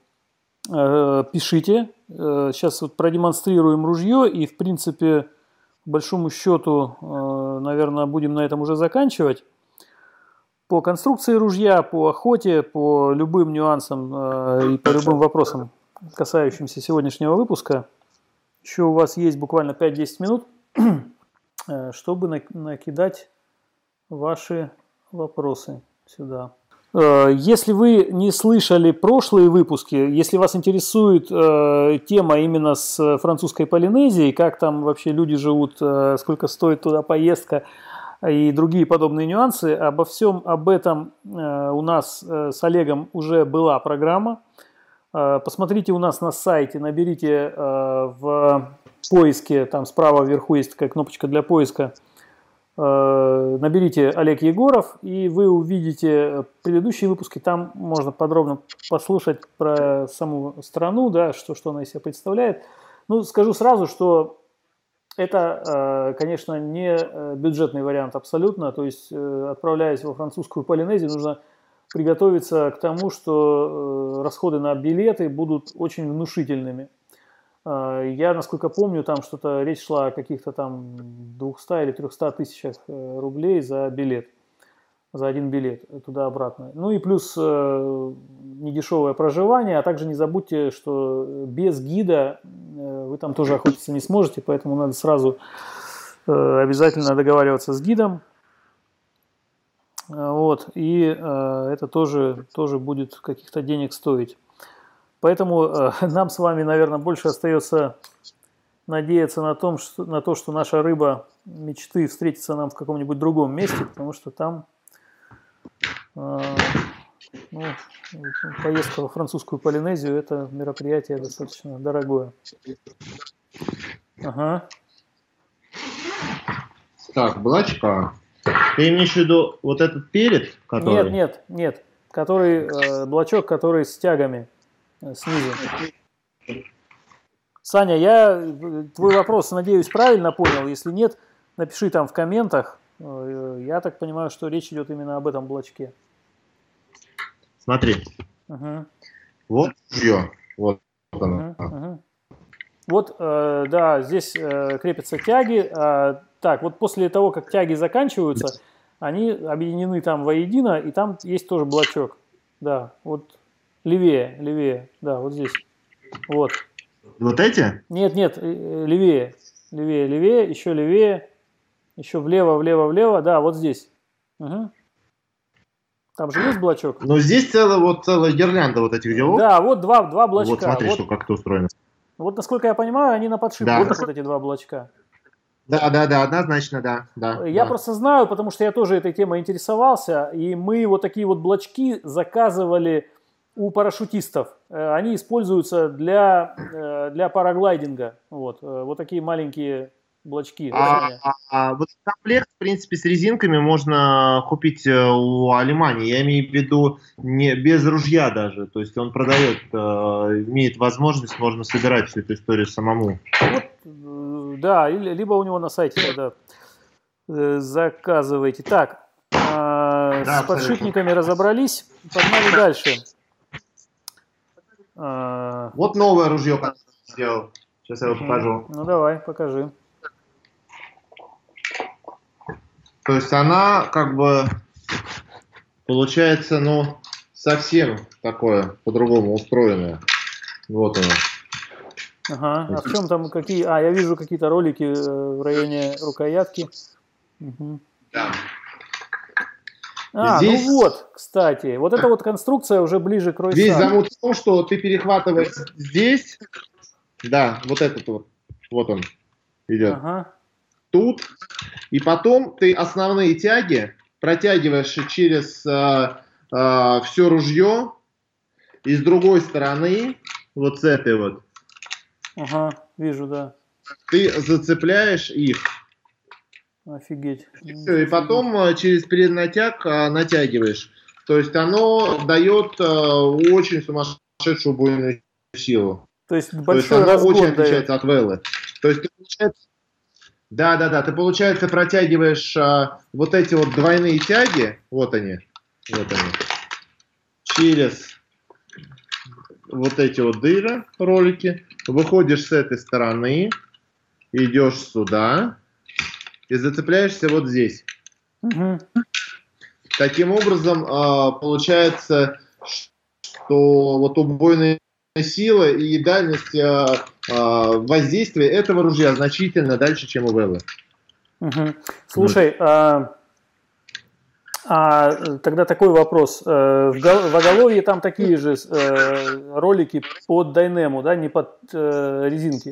пишите. Сейчас вот продемонстрируем ружье и, в принципе, по большому счету, наверное, будем на этом уже заканчивать. По конструкции ружья, по охоте, по любым нюансам и по любым вопросам, касающимся сегодняшнего выпуска. Еще у вас есть буквально 5-10 минут, чтобы накидать ваши вопросы сюда. Если вы не слышали прошлые выпуски, если вас интересует тема именно с французской Полинезией, как там вообще люди живут, сколько стоит туда поездка и другие подобные нюансы, обо всем об этом у нас с Олегом уже была программа. Посмотрите у нас на сайте, наберите в поиске, там справа вверху есть такая кнопочка для поиска, наберите Олег Егоров, и вы увидите предыдущие выпуски. Там можно подробно послушать про саму страну, да, что она из себя представляет. Ну, скажу сразу, что это, конечно, не бюджетный вариант абсолютно. То есть, отправляясь во французскую Полинезию, нужно приготовиться к тому, что расходы на билеты будут очень внушительными. Я, насколько помню, там что-то речь шла о каких-то там 200 или 300 тысячах рублей за билет, за один билет туда-обратно. Ну и плюс недешевое проживание, а также не забудьте, что без гида вы там тоже охотиться не сможете, поэтому надо сразу обязательно договариваться с гидом. Вот, и это тоже будет каких-то денег стоить. Поэтому нам с вами, наверное, больше остается надеяться на то, что наша рыба мечты встретится нам в каком-нибудь другом месте, потому что там поездка во французскую Полинезию – это мероприятие достаточно дорогое. Ага. Так, блочка. Ты имеешь в виду вот этот перед, который... Нет. Который, блочок, который с тягами снизу. Саня, я твой вопрос, надеюсь, правильно понял. Если нет, напиши там в комментах. Я так понимаю, что речь идет именно об этом блочке. Смотри. Угу. Вот ружье. Вот оно. Вот, да, здесь крепятся тяги. Так, вот после того, как тяги заканчиваются, они объединены там воедино, и там есть тоже блочок. Да, вот левее, да, вот здесь. Вот. Вот эти? Нет, левее, еще влево, да, вот здесь. Угу. Там же есть блочок? Но здесь целая гирлянда вот этих делов. Да, вот два блочка. Вот смотри, что как это устроено. Вот, насколько я понимаю, они на подшипник, да. Вот эти два блочка. Да, однозначно, да. Я просто знаю, потому что я тоже этой темой интересовался, и мы вот такие вот блочки заказывали у парашютистов. Они используются для параглайдинга. Вот такие маленькие блочки. Вот комплект, в принципе, с резинками можно купить у Алимани. Я имею в виду не без ружья даже. То есть он продает, имеет возможность, можно собирать всю эту историю самому. Вот, да, либо у него на сайте тогда заказывайте. Так, с подшипниками разобрались. Погнали дальше. Вот новое ружье, которое я сделал. Сейчас я его покажу. Ну давай, покажи. То есть она как бы получается, совсем такое по-другому устроенное. Вот оно. Ага, а в чем там какие? Я вижу какие-то ролики в районе рукоятки. Угу. Да. Здесь... ну вот, кстати, вот эта вот конструкция уже ближе к Ройсану. Здесь замут в том, что ты перехватываешь здесь, да, вот этот вот он идет. Ага. Тут, и потом ты основные тяги протягиваешь через все ружье, и с другой стороны, вот с этой вот, вижу, да. ты зацепляешь их. Офигеть. И потом через переднатяг натягиваешь. То есть оно дает очень сумасшедшую убойную силу. То есть большой оно разгон очень отличается дает. от Веллы. То есть ты, получается, ты, получается, протягиваешь вот эти вот двойные тяги, вот они, через вот эти вот дыры, ролики, выходишь с этой стороны, идешь сюда и зацепляешься вот здесь. Угу. Таким образом, получается, что вот убойная сила и дальность воздействия этого ружья значительно дальше, чем у Веллы. Угу. Слушай, тогда такой вопрос. В оголовье там такие же ролики под Дайнему, да, не под резинки?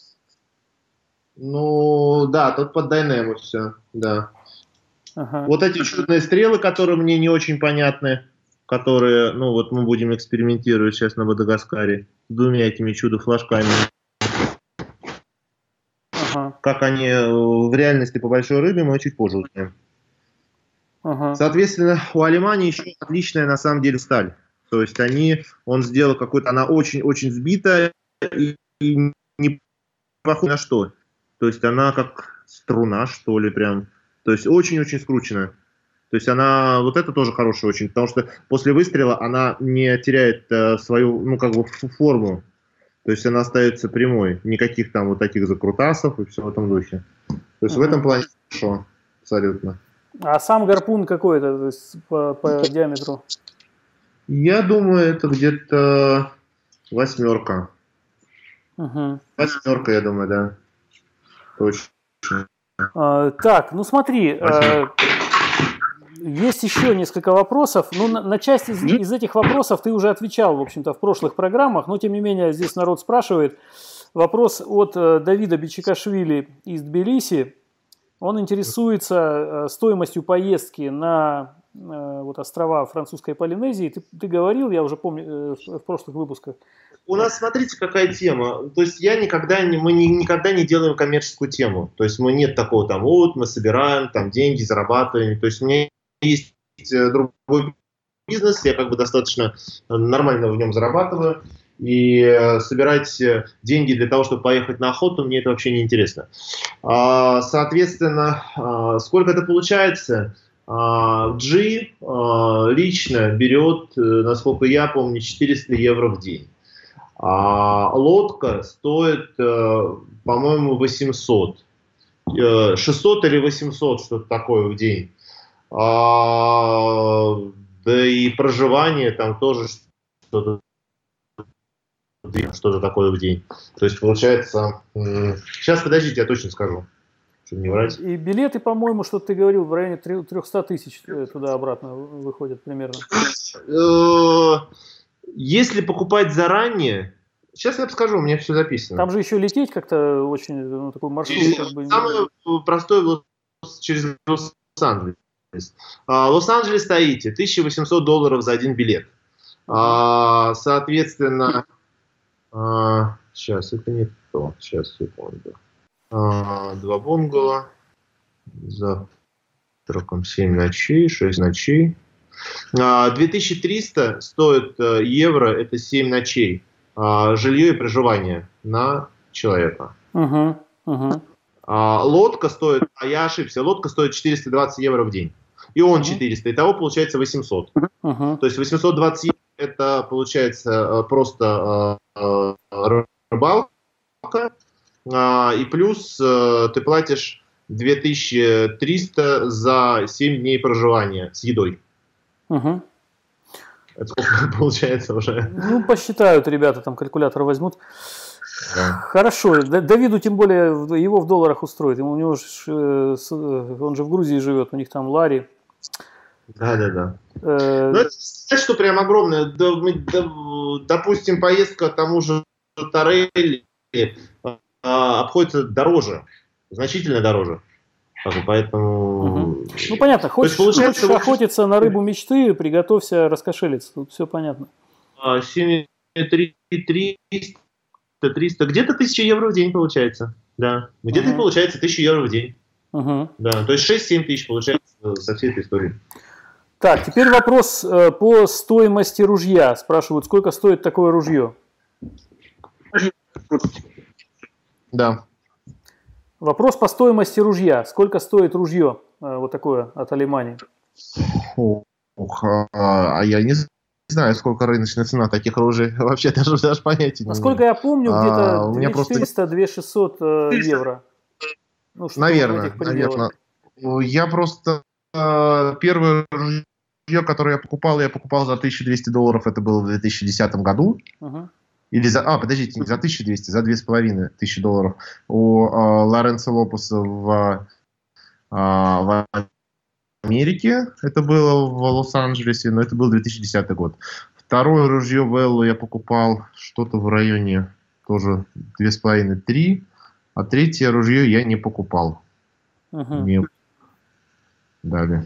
Ну, да, тут под Дайнему все, да. Ага. Вот эти чудные стрелы, которые мне не очень понятны, которые, мы будем экспериментировать сейчас на Мадагаскаре с двумя этими чудо-флажками. Ага. Как они в реальности по большой рыбе, мы чуть позже узнаем. Ага. Соответственно, у Алимани еще отличная на самом деле сталь. То есть он сделал она очень-очень сбитая и не похожа на что. То есть она как струна, что ли, прям. То есть очень-очень скрученная. То есть она, вот это тоже хорошая очень, потому что после выстрела она не теряет свою, форму. То есть она остается прямой. Никаких там вот таких закрутасов и все в этом духе. То есть в этом плане хорошо, абсолютно. А сам гарпун какой-то, то есть по диаметру? Я думаю, это где-то 8. Угу. 8, я думаю, да. Точно. Так, смотри, есть еще несколько вопросов. На часть из этих вопросов ты уже отвечал, в общем-то, в прошлых программах, но тем не менее здесь народ спрашивает. Вопрос от Давида Бичикашвили из Тбилиси. Он интересуется стоимостью поездки на острова французской Полинезии. Ты говорил, я уже помню, в прошлых выпусках. У нас, смотрите, какая тема. То есть мы никогда не делаем коммерческую тему. То есть нет такого мы собираем деньги, зарабатываем. То есть у меня есть другой бизнес, я достаточно нормально в нем зарабатываю. И собирать деньги для того, чтобы поехать на охоту, мне это вообще не интересно. Соответственно, сколько это получается? G лично берет, насколько я помню, 400 евро в день. А лодка стоит, по-моему, 800. 600 или 800, что-то такое в день. Да и проживание там тоже что-то такое в день. То есть получается... Сейчас, подождите, я точно скажу, чтобы не врать. И билеты, по-моему, что ты говорил, в районе 300 тысяч туда-обратно выходят примерно. Если покупать заранее... Сейчас я скажу, у меня все записано. Там же еще лететь как-то очень, такой маршрут. Как бы... Самый простой через Лос-Анджелес. Лос-Анджелес стоите, $1800 за один билет. Соответственно, сейчас, это не то. Сейчас, секунду. 2 бунгало. Завтраком 7 ночей, 6 ночей. 2300 стоит евро, это 7 ночей. Жилье и проживание на человека. Лодка стоит, я ошибся, лодка стоит 420 евро в день. И он 400, итого получается 800. То есть 820 евро это получается просто рыбалка, и плюс ты платишь 2300 за 7 дней проживания с едой. Это сколько получается уже? Ну, посчитают ребята, там калькулятор возьмут. Да. Хорошо, Давиду тем более его в долларах устроит. У него он же в Грузии живет, у них там лари. Да. Ну, это что прям огромное. Допустим, поездка к тому же Торрелли обходится дороже, значительно дороже. Поэтому... Ну, понятно, хочешь охотиться на рыбу мечты, приготовься раскошелиться, тут все понятно. 300, где-то 1000 евро в день получается. Да, где-то получается 1000 евро в день. Да, то есть 6-7 тысяч получается со всей этой историей. Так, теперь вопрос по стоимости ружья. Спрашивают, сколько стоит такое ружье? Да. Вопрос по стоимости ружья. Сколько стоит ружье вот такое от Алимани? А я не знаю, сколько рыночная цена таких ружей. Вообще даже понятия не имею. Насколько я помню, где-то 2400-2600 евро. Ну, наверное. Я просто первое ружье, которое я покупал за $1200. Это было в 2010 году. Или подождите, не за 1200, за $2500 у Лоренцо Лопеса в Америке. Это было в Лос-Анджелесе, но это был 2010 год. Второе ружье Веллу я покупал что-то в районе тоже 2,5-3, а третье ружье я не покупал. Мне дали.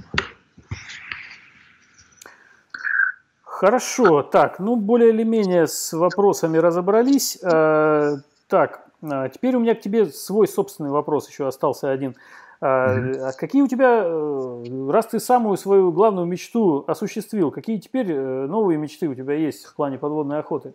Хорошо, так, ну более или менее с вопросами разобрались. Так, теперь у меня к тебе свой собственный вопрос еще остался один. А какие у тебя, раз ты самую свою главную мечту осуществил, какие теперь новые мечты у тебя есть в плане подводной охоты?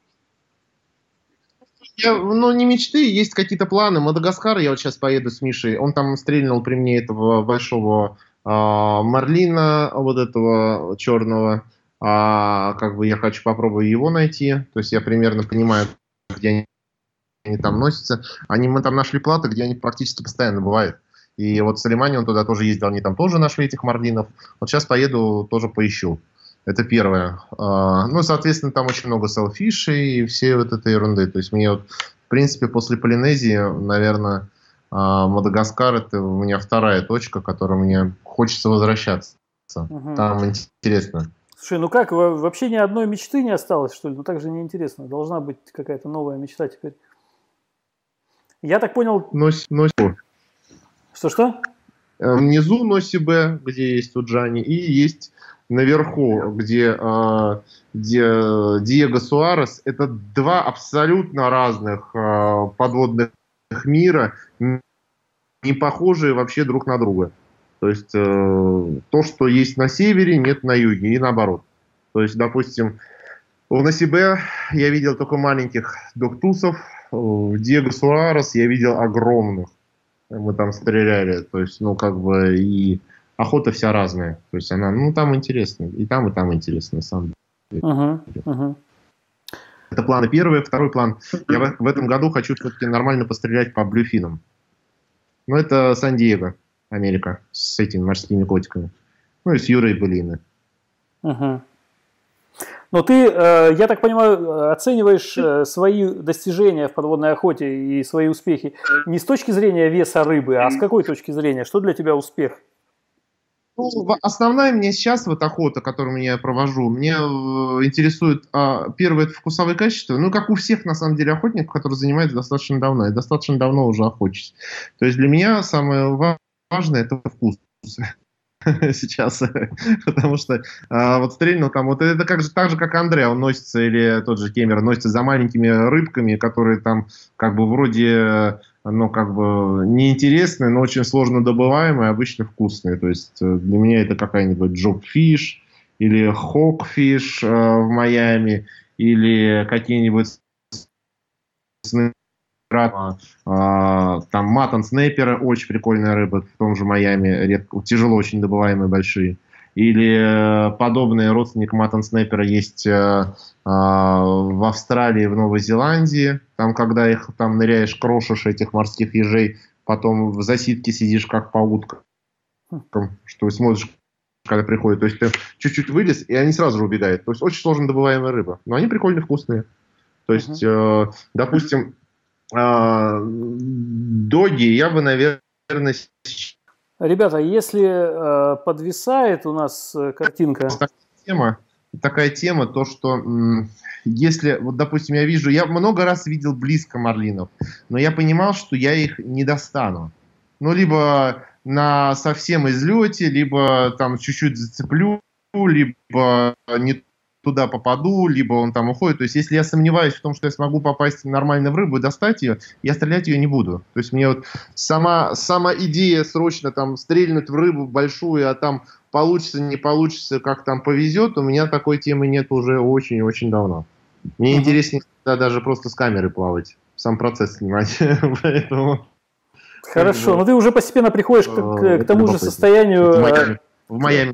Не мечты, есть какие-то планы. Мадагаскар, я вот сейчас поеду с Мишей, он там стрельнул при мне этого большого марлина, вот этого черного. Я хочу попробовать его найти. То есть я примерно понимаю, где они там носятся. Мы там нашли платы, где они практически постоянно бывают. И вот с Алимани он туда тоже ездил, они там тоже нашли этих марлинов. Вот сейчас поеду, тоже поищу. Это первое. Соответственно, там очень много селфишей и всей вот этой ерунды. То есть мне вот, в принципе, после Полинезии, наверное, Мадагаскар — это у меня вторая точка, к которой мне хочется возвращаться. Там интересно. Слушай, ну как, вообще ни одной мечты не осталось, что ли? Ну так же неинтересно. Должна быть какая-то новая мечта теперь. Я так понял... Что-что? Внизу Носибе, где есть Уджани, и есть наверху, где Диего Суарес. Это два абсолютно разных подводных мира, не похожие вообще друг на друга. То есть то, что есть на севере, нет на юге, и наоборот. То есть, допустим, в Носибе я видел только маленьких доктусов, в Диего Суарес я видел огромных. Мы там стреляли, то есть, и охота вся разная. То есть она, там интересно, и там интересно, на самом деле. Это планы первые. Второй план. Я в этом году хочу все-таки нормально пострелять по блюфинам. Ну, это Сан-Диего, Америка, с этими морскими котиками. Ну, и с Юрой Былины. Угу. Но ты, я так понимаю, оцениваешь свои достижения в подводной охоте и свои успехи не с точки зрения веса рыбы, а с какой точки зрения? Что для тебя успех? Ну, основная мне сейчас вот охота, которую я провожу, мне интересует, первое, это вкусовые качества, ну, как у всех, на самом деле, охотников, которые занимаются достаточно давно. Я достаточно давно уже охочусь. То есть для меня самое важное – это вкус сейчас, потому что вот стрельнул там, вот это так же, как Андрей, он носится, или тот же Кемер, носится за маленькими рыбками, которые там как бы вроде, ну, как бы неинтересные, но очень сложно добываемые, обычно вкусные. То есть для меня это какая-нибудь джобфиш или хокфиш в Майами, или какие-нибудь там матон снайпера, очень прикольная рыба, в том же Майами, тяжело очень добываемые, большие. Или подобные родственники матон снайпера есть в Австралии, в Новой Зеландии. Там, когда их там ныряешь, крошишь этих морских ежей, потом в засидке сидишь как по уткам, что смотришь, когда приходят. То есть ты чуть-чуть вылез, и они сразу же убегают. То есть очень сложно добываемая рыба. Но они прикольные, вкусные. То есть, допустим, доги я бы, наверное... Ребята, если подвисает у нас картинка... Такая тема, то, что если, вот, допустим, я много раз видел близко марлинов, но я понимал, что я их не достану. Ну, либо на совсем излете, либо там чуть-чуть зацеплю, либо не туда попаду, либо он там уходит. То есть, если я сомневаюсь в том, что я смогу попасть нормально в рыбу и достать ее, я стрелять ее не буду. То есть, мне вот сама идея срочно там стрельнуть в рыбу большую, а там получится, не получится, как там повезет, у меня такой темы нет уже очень-очень давно. Мне интереснее даже просто с камерой плавать, сам процесс снимать. Поэтому... Хорошо, но ты уже постепенно приходишь к тому же состоянию... В Майами.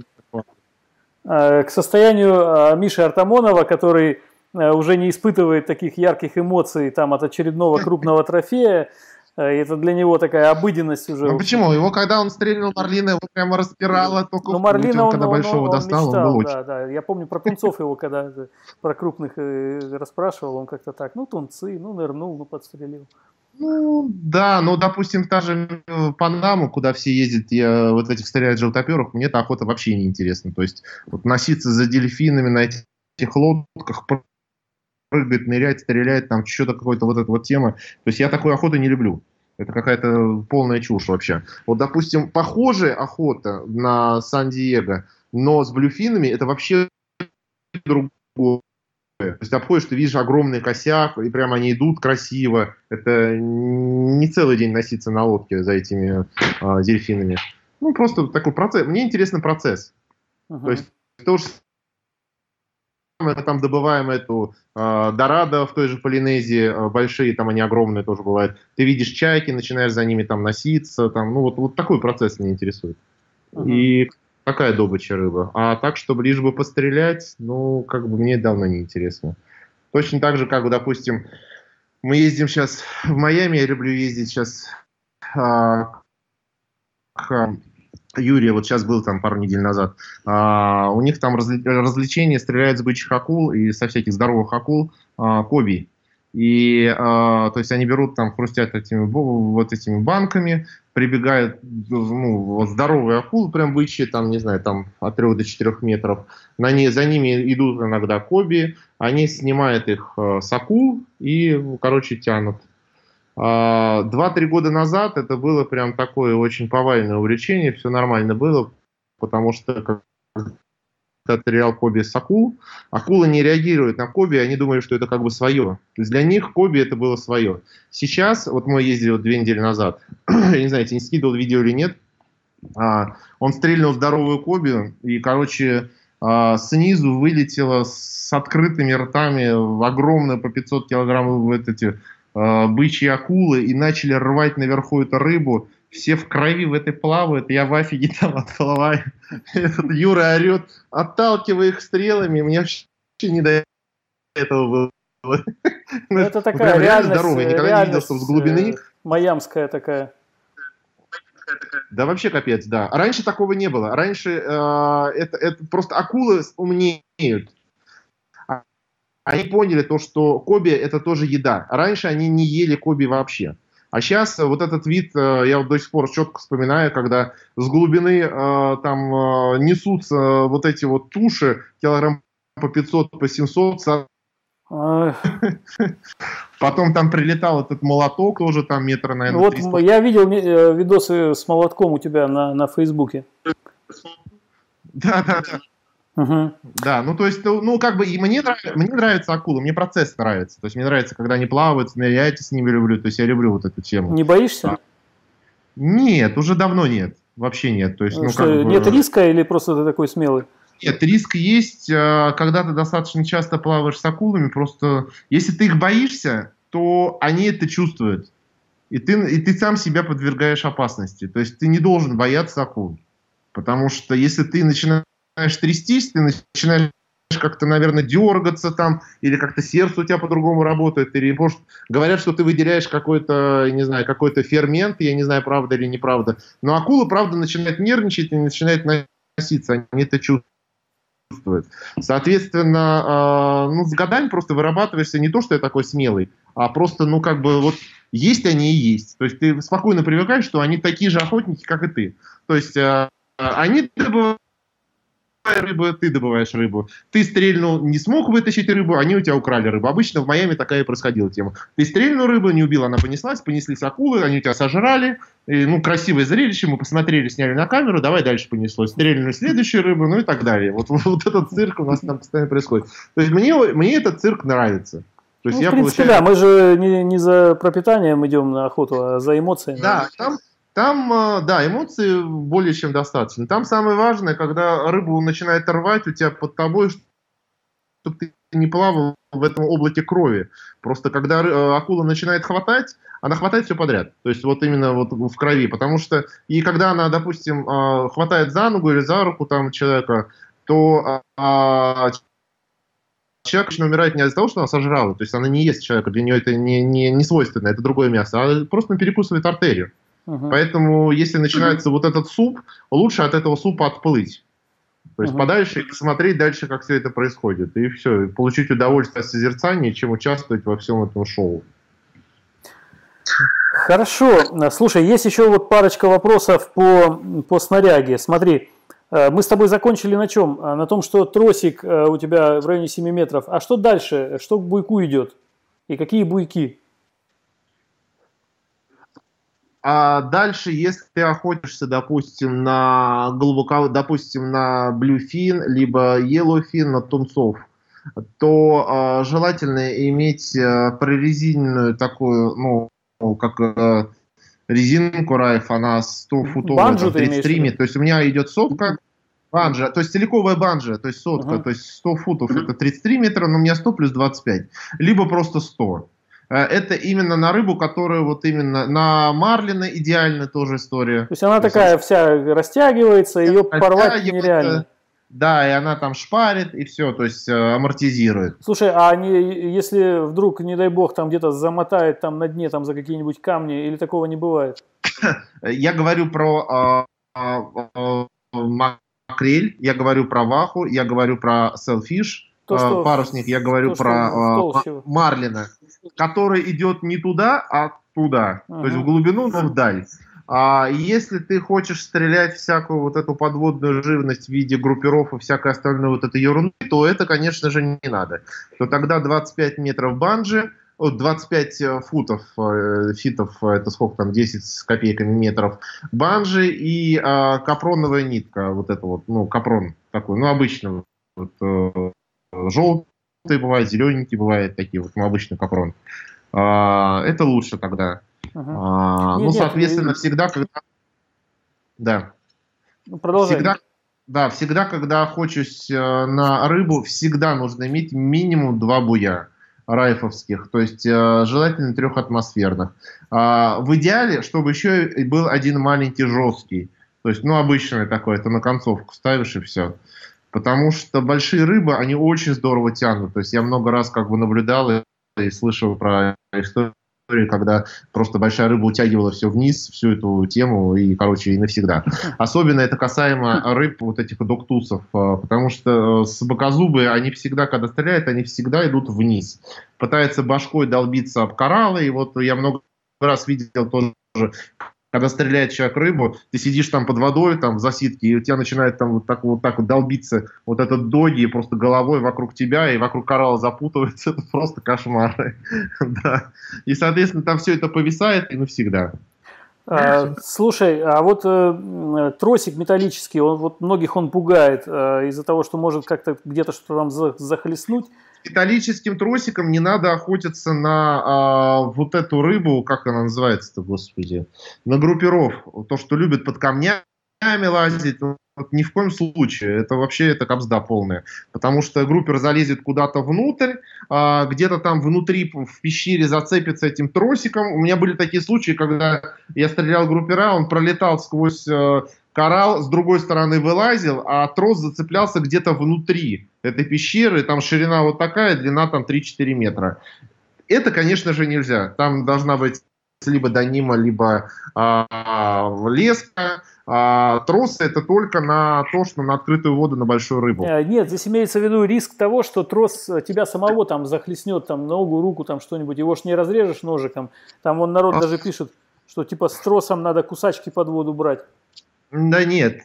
К состоянию Миши Артамонова, который уже не испытывает таких ярких эмоций там, от очередного крупного трофея. Это для него такая обыденность уже. Ну почему? Его, когда он стрельнул марлина, его прямо распирало. Только Марлина когда большого достал, мечтал, он был очень... Да. Я помню про тунцов его, когда про крупных расспрашивал, он как-то так, ну тунцы, ну нырнул, ну подстрелил. Ну, да, ну, допустим, та же Панаму, куда все ездят, вот этих стреляют животоперов, мне эта охота вообще не интересна. То есть, вот носиться за дельфинами на этих лодках, прыгать, нырять, стрелять, там что-то какое-то вот эта вот тема. То есть, я такую охоту не люблю. Это какая-то полная чушь вообще. Вот, допустим, похожая охота на Сан-Диего, но с блюфинами, это вообще другое. То есть обходишь, ты видишь огромный косяк, и прямо они идут красиво. Это не целый день носиться на лодке за этими дельфинами. Ну, просто такой процесс. Мне интересен процесс. То есть то же самое, там добываем эту дорадо в той же Полинезии, большие, там они огромные тоже бывают. Ты видишь чайки, начинаешь за ними там носиться. Там, ну, вот такой процесс меня интересует. И такая добыча рыба. А так, чтобы лишь бы пострелять, ну, как бы мне давно не интересно. Точно так же, как бы, допустим, мы ездим сейчас в Майами, я люблю ездить сейчас к Юрию, вот сейчас был там пару недель назад. У них там развлечения, стреляют с бычьих акул и со всяких здоровых акул кобий. И, то есть, они берут там, хрустят этими банками, прибегают, ну, здоровые акулы, прям бычьи, там, не знаю, там от 3 до 4 метров. За ними идут иногда коби, они снимают их с акул и, короче, тянут. 2-3 года назад это было прям такое очень повальное увлечение, все нормально было, потому что когда стрелял коби с акул, акулы не реагируют на коби, они думали, что это как бы свое. То есть для них коби это было свое. Сейчас, вот мы ездили вот 2 недели назад, я не знаю, не скидывал видео или нет, он стрельнул здоровую коби, и, короче, снизу вылетело с открытыми ртами огромное по 500 килограмм эти бычьи акулы, и начали рвать наверху эту рыбу. Все в крови в этой плавают, я в афиге там отплываю. Этот Юра орет, отталкивая их стрелами. Мне вообще не до этого было. Ну, это такая реально реальность, здоровый. Я никогда не видел, что с глубины... майамская такая. Да вообще капец, да. Раньше такого не было. Раньше это просто акулы умнеют. Они поняли то, что коби это тоже еда. Раньше они не ели коби вообще. А сейчас вот этот вид, я вот до сих пор четко вспоминаю, когда с глубины там несутся вот эти вот туши, килограмм по 500, по 700, потом там прилетал этот молоток, тоже там метра, наверное, вот 300. Я видел видосы с молотком у тебя на Фейсбуке. Да. Угу. Да, ну то есть, ну как бы и мне нравится акула, мне процесс нравится. То есть мне нравится, когда они плавают, ныряете с ними люблю. То есть я люблю вот эту тему. Не боишься? Нет, уже давно нет. Вообще нет. То есть, ну, что, как бы... Нет риска или просто ты такой смелый? Нет, риск есть, когда ты достаточно часто плаваешь с акулами, просто если ты их боишься, то они это чувствуют. И ты сам себя подвергаешь опасности. То есть ты не должен бояться акул. Потому что если ты начинаешь трястись, ты начинаешь как-то, наверное, дергаться там, или как-то сердце у тебя по-другому работает, или, может, говорят, что ты выделяешь какой-то, не знаю, какой-то фермент, я не знаю, правда или неправда. Но акула, правда, начинает нервничать и начинает носиться, они это чувствуют. Соответственно, ну, с годами просто вырабатываешься не то, что я такой смелый, а просто, ну, как бы, вот, есть они и есть. То есть ты спокойно привыкаешь, что они такие же охотники, как и ты. То есть они добывают рыбу, ты добываешь рыбу. Ты стрельнул, не смог вытащить рыбу, они у тебя украли рыбу. Обычно в Майами такая и происходила тема. Ты стрельнул рыбу, не убил, она понеслись акулы, они тебя сожрали. И, ну, красивое зрелище, мы посмотрели, сняли на камеру, давай дальше понеслось. Стрельнули следующую рыбу, ну и так далее. Вот этот цирк у нас там постоянно происходит. То есть мне этот цирк нравится. То есть ну, в принципе, да, мы же не за пропитанием идем на охоту, а за эмоциями. Да, там, да, эмоций более чем достаточно. Там самое важное, когда рыбу начинает рвать у тебя под тобой, чтобы ты не плавал в этом облаке крови. Просто когда акула начинает хватать, она хватает все подряд. То есть вот именно вот в крови. Потому что и когда она, допустим, хватает за ногу или за руку там человека, то человек начинает умирать не из-за того, что она сожрала. То есть она не ест человека, для нее это не свойственно, это другое мясо, а просто перекусывает артерию. Поэтому, если начинается вот этот суп, лучше от этого супа отплыть. То есть подальше и посмотреть дальше, как все это происходит. И все, и получить удовольствие от созерцания, чем участвовать во всем этом шоу. Хорошо. Слушай, есть еще вот парочка вопросов по снаряге. Смотри, мы с тобой закончили на чем? На том, что тросик у тебя в районе 7 метров. А что дальше? Что к буйку идет? И какие буйки? А дальше, если ты охотишься, допустим, на bluefin, либо yellowfin, на тунцов, то желательно иметь прорезиненную такую, ну, как резинку райф, она 100 футовая, 33 метра. То есть у меня идет сотка, банджа, то есть целиковая банджа, то есть сотка, то есть 100 футов это 33 метра, но у меня 100 плюс 25, либо просто 100. Это именно на рыбу, которую вот именно на марлина идеальная тоже история. То есть она такая вся растягивается, ее порвать нереально. Да, и она там шпарит, и все, то есть амортизирует. Слушай, а если вдруг, не дай бог, там где-то замотает там на дне там за какие-нибудь камни, или такого не бывает? Я говорю про макрель, я говорю про ваху, я говорю про селфиш. Парусник, я говорю про марлина, который идет не туда, а туда, то есть в глубину, но вдаль. А если ты хочешь стрелять всякую вот эту подводную живность в виде группиров и всякой остальной вот этой ерунды, то это, конечно же, не надо. То тогда 25 метров банджи, 25 фитов, это сколько там, 10 с копейками метров банджи и капроновая нитка, вот это вот, ну, капрон такой, ну, обычно вот, желтые бывают, зелененькие бывают, такие вот, ну, обычный капрон. Это лучше тогда. Ну, соответственно, всегда, когда... Да. Продолжай. Всегда, когда охочусь на рыбу, всегда нужно иметь минимум 2 буя райфовских, то есть желательно 3-атмосферных. В идеале, чтобы еще и был один маленький жесткий, то есть, ну, обычный такой, это на концовку ставишь и все. Потому что большие рыбы, они очень здорово тянут. То есть я много раз как бы наблюдал, и и слышал про историю, когда просто большая рыба утягивала все вниз, всю эту тему, и, короче, и навсегда. Особенно это касаемо рыб, вот этих доктусов, потому что собакозубы, они всегда, когда стреляют, они всегда идут вниз. Пытаются башкой долбиться об кораллы, и вот я много раз видел тоже, когда стреляет человек рыбу, ты сидишь там под водой, там в засидке, и у тебя начинает там вот так вот долбиться вот этот доги просто головой вокруг тебя, и вокруг коралла запутывается. Это просто кошмар. Да. И, соответственно, там все это повисает и навсегда. Слушай, а вот тросик металлический, многих он пугает из-за того, что может как-то где-то что-то там захлестнуть. Металлическим тросиком не надо охотиться на вот эту рыбу, как она называется-то, господи, на группировку. То, что любят под камнями лазить, ни в коем случае. Это вообще это кабзда полная. Потому что группер залезет куда-то внутрь, где-то там внутри в пещере зацепится этим тросиком. У меня были такие случаи, когда я стрелял группера, он пролетал сквозь коралл, с другой стороны вылазил, а трос зацеплялся где-то внутри этой пещеры. Там ширина вот такая, длина там 3-4 метра. Это, конечно же, нельзя. Там должна быть либо донима, либо леска. Тросы это только на то, что на открытую воду, на большую рыбу. Нет, здесь имеется в виду риск того, что трос тебя самого там захлестнет, там ногу, руку, там что-нибудь. Его ж не разрежешь ножиком. Там народ даже пишет, что типа с тросом надо кусачки под воду брать. Да нет,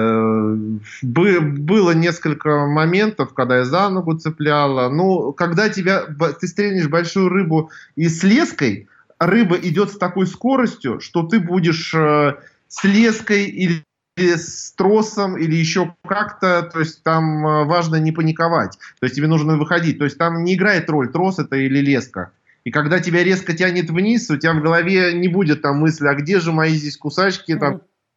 было несколько моментов, когда я за ногу цепляла. Ну, когда ты стрельнешь большую рыбу и с леской, рыба идет с такой скоростью, что ты будешь с леской или с тросом, или еще как-то, то есть там важно не паниковать. То есть тебе нужно выходить. То есть там не играет роль, трос это или леска. И когда тебя резко тянет вниз, у тебя в голове не будет там мысли, а где же мои здесь кусачки, там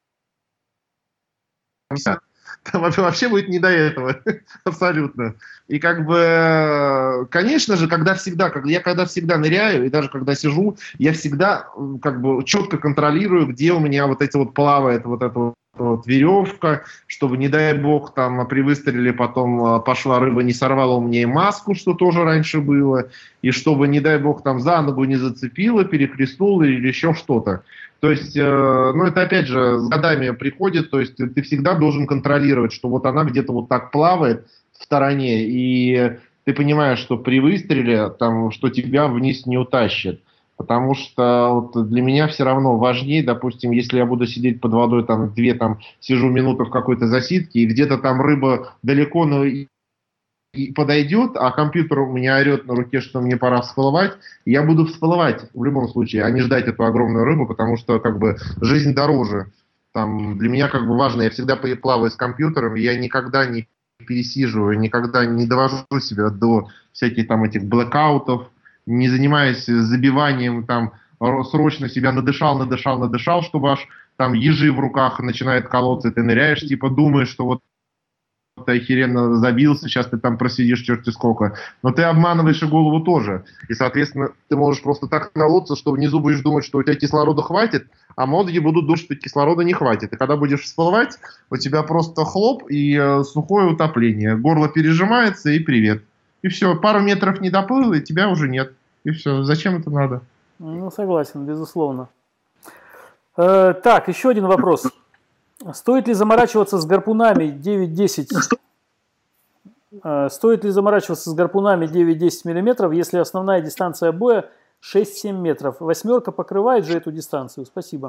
вообще будет не до этого. Абсолютно. И как бы, конечно же, когда всегда ныряю, и даже когда сижу, я всегда как бы четко контролирую, где у меня вот эти вот плавает вот эта вот веревка, чтобы, не дай бог, там при выстреле потом пошла рыба, не сорвала у меня и маску, что тоже раньше было, и чтобы, не дай бог, там за ногу не зацепила, перехлестнула или еще что-то. То есть, это опять же с годами приходит, то есть ты всегда должен контролировать, что вот она где-то вот так плавает в стороне, и ты понимаешь, что при выстреле, там, что тебя вниз не утащит. Потому что вот для меня все равно важнее, допустим, если я буду сидеть под водой, там, сижу минуту в какой-то засидке, и где-то там рыба далеко, но и подойдет, а компьютер у меня орет на руке, что мне пора всплывать, я буду всплывать в любом случае, а не ждать эту огромную рыбу, потому что как бы жизнь дороже. Там, для меня как бы важно, я всегда плаваю с компьютером, я никогда не пересиживаю, никогда не довожу себя до всяких там этих блэкаутов, не занимаюсь забиванием, там, срочно себя надышал, чтобы аж там ежи в руках начинает колоться, ты ныряешь, типа думаешь, что вот ты охеренно забился, сейчас ты там просидишь черти сколько. Но ты обманываешь и голову тоже. И, соответственно, ты можешь просто так колоться, что внизу будешь думать, что у тебя кислорода хватит, а мозги будут думать, что кислорода не хватит. И когда будешь всплывать, у тебя просто хлоп и сухое утопление. Горло пережимается и привет. И все, пару метров не доплыл, и тебя уже нет. И все, зачем это надо? Ну, согласен, безусловно. Так, еще один вопрос. Стоит ли заморачиваться с гарпунами 9-10? Стоит ли заморачиваться с гарпунами 9-10 мм, если основная дистанция боя 6-7 метров? Восьмерка покрывает же эту дистанцию? Спасибо.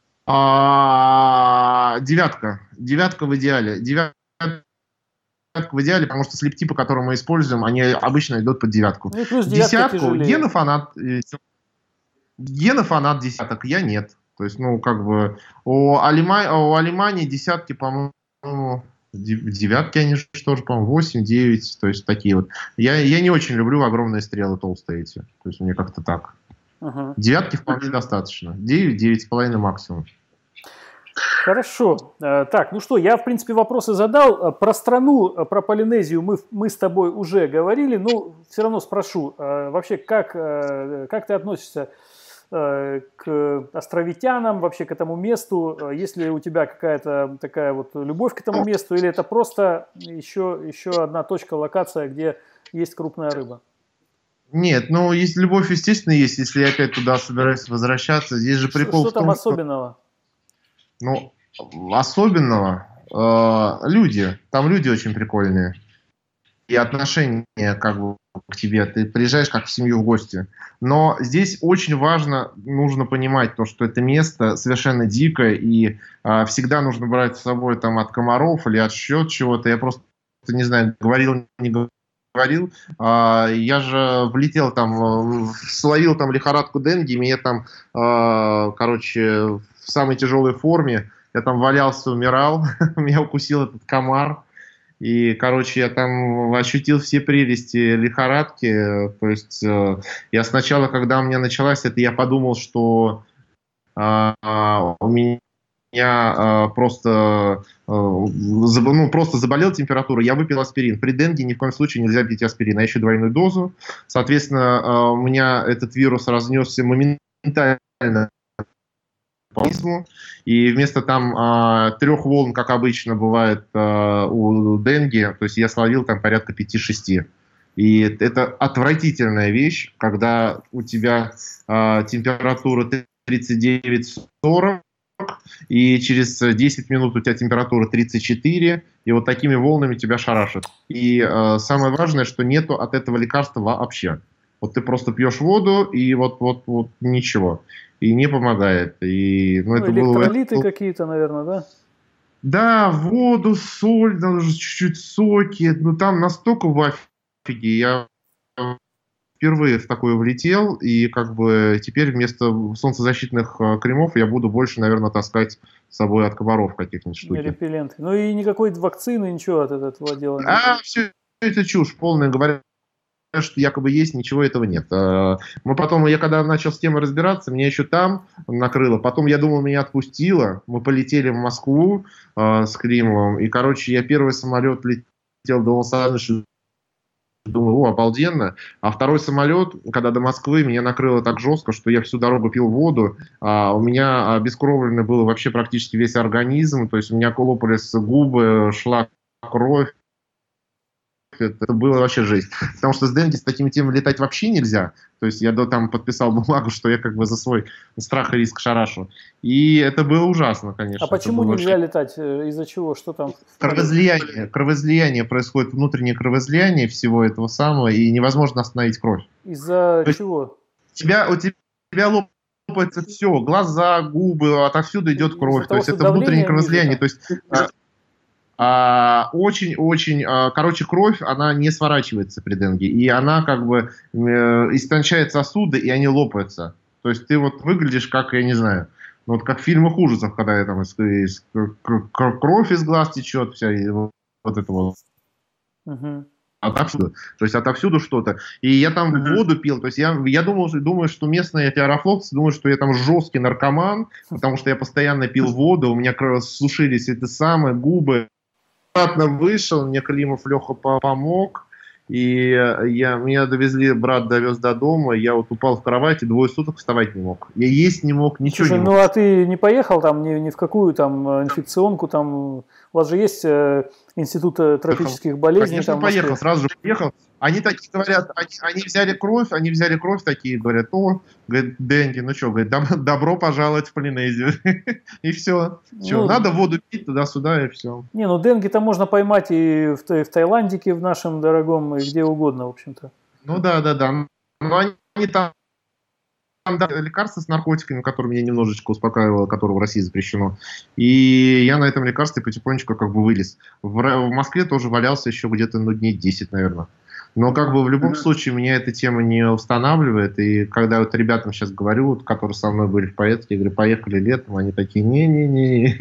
Девятка. Девятка в идеале. Девятка в идеале, потому что слептипы, которые мы используем, они обычно идут под девятку. Ну, плюс десятку, Гена фанат десяток, я нет. То есть, как бы у Алимани десятки, по-моему, девятки они же тоже, по-моему, 8-9, то есть такие вот. Я не очень люблю огромные стрелы толстые эти. То есть мне как-то так. Девятки вполне достаточно. 9-9,5 максимум. Хорошо. Так, ну что, я, в принципе, вопросы задал. Про страну, про Полинезию мы с тобой уже говорили, но все равно спрошу. Вообще, как ты относишься к островитянам, вообще к этому месту? Есть ли у тебя какая-то такая вот любовь к этому месту, или это просто еще одна точка, локация, где есть крупная рыба? Нет, ну, есть любовь, естественно, есть, если я опять туда собираюсь возвращаться. Здесь же прикол Что в том, там особенного? ну, особенного люди. Там люди очень прикольные. И отношение как бы к тебе. Ты приезжаешь как в семью в гости. Но здесь очень важно, нужно понимать то, что это место совершенно дикое, и всегда нужно брать с собой там от комаров или от чего-то. Я просто, не знаю, говорил, не говорил. Я же влетел там, словил там лихорадку денге, меня там, короче, в самой тяжелой форме. Я там валялся, умирал, меня укусил этот комар. И, короче, я там ощутил все прелести лихорадки. То есть я сначала, когда у меня началась это, я подумал, что у меня просто заболела температура, я выпил аспирин. При денге ни в коем случае нельзя пить аспирин, а еще двойную дозу. Соответственно, у меня этот вирус разнесся моментально по организму, и вместо там 3 волн, как обычно бывает у денги, то есть я словил там порядка 5-6. И это отвратительная вещь, когда у тебя температура 39-40, и через 10 минут у тебя температура 34, и вот такими волнами тебя шарашит. И самое важное, что нету от этого лекарства вообще. Вот ты просто пьешь воду, и вот ничего. И не помогает. И, ну, это электролиты было... какие-то, наверное, да? Да, воду, соль, даже чуть-чуть соки. Ну, там настолько в афиге. Я впервые в такое влетел, и как бы теперь вместо солнцезащитных кремов я буду больше, наверное, таскать с собой от комаров каких-нибудь штуки. Репелленты. Ну и никакой вакцины, ничего от этого дела нет. Все это чушь полная, говорят, что якобы есть, ничего этого нет. Мы потом, я когда начал с темой разбираться, меня еще там накрыло. Потом, я думал, меня отпустило. Мы полетели в Москву с Климовым. И, короче, я первый самолет летел до Лос-Анджелеса. Думаю, обалденно. А второй самолет, когда до Москвы, меня накрыло так жестко, что я всю дорогу пил воду. У меня обескровлено было вообще практически весь организм. То есть у меня лопались губы, шла кровь. Это было вообще жесть. Потому что с денге с такими темами летать вообще нельзя. То есть я там подписал бумагу, что я как бы за свой страх и риск шарашу. И это было ужасно, конечно. А почему нельзя летать? Из-за чего? Что там? Кровоизлияние происходит, внутреннее кровоизлияние всего этого самого, и невозможно остановить кровь. Из-за чего? У тебя лопается все, глаза, губы, отовсюду идет кровь. То есть это внутреннее кровоизлияние. То есть очень-очень, короче, кровь, она не сворачивается при денге, и она как бы истончает сосуды, и они лопаются. То есть ты вот выглядишь как, я не знаю, ну, вот как в фильмах ужасов, когда там кровь из глаз течет, вся, и вот это вот. Угу. Отовсюду. То есть отовсюду что-то. И я там воду пил. То есть я думаю, что местные эти аэрофлотцы думают, что я там жесткий наркоман, потому что я постоянно пил воду, у меня сушились эти самые губы. Обратно вышел, мне Климов Леха помог, и меня довезли, брат довез до дома, я вот упал в кровати, 2 суток вставать не мог. Я есть не мог, ничего. Слушай, не мог. Ну а ты не поехал там ни в какую там инфекционку, там у вас же есть институт тропических болезней? Конечно, там, поехал, сразу же поехал. Они такие говорят, они взяли кровь такие, говорят, говорит, денге, ну что, говорит, добро пожаловать в Полинезию. И все. Ну, надо воду пить туда-сюда, и все. Не, ну денге-то можно поймать и в Таиландике, в нашем дорогом, и где угодно, в общем-то. Ну да. Но они там лекарства с наркотиками, которые меня немножечко успокаивало, которое в России запрещено. И я на этом лекарстве потихонечку как бы вылез. В Москве тоже валялся еще где-то дней 10, наверное. Но как бы в любом случае меня эта тема не устанавливает. И когда вот ребятам сейчас говорю, вот, которые со мной были в поездке, я говорю, поехали летом, они такие, не-не-не.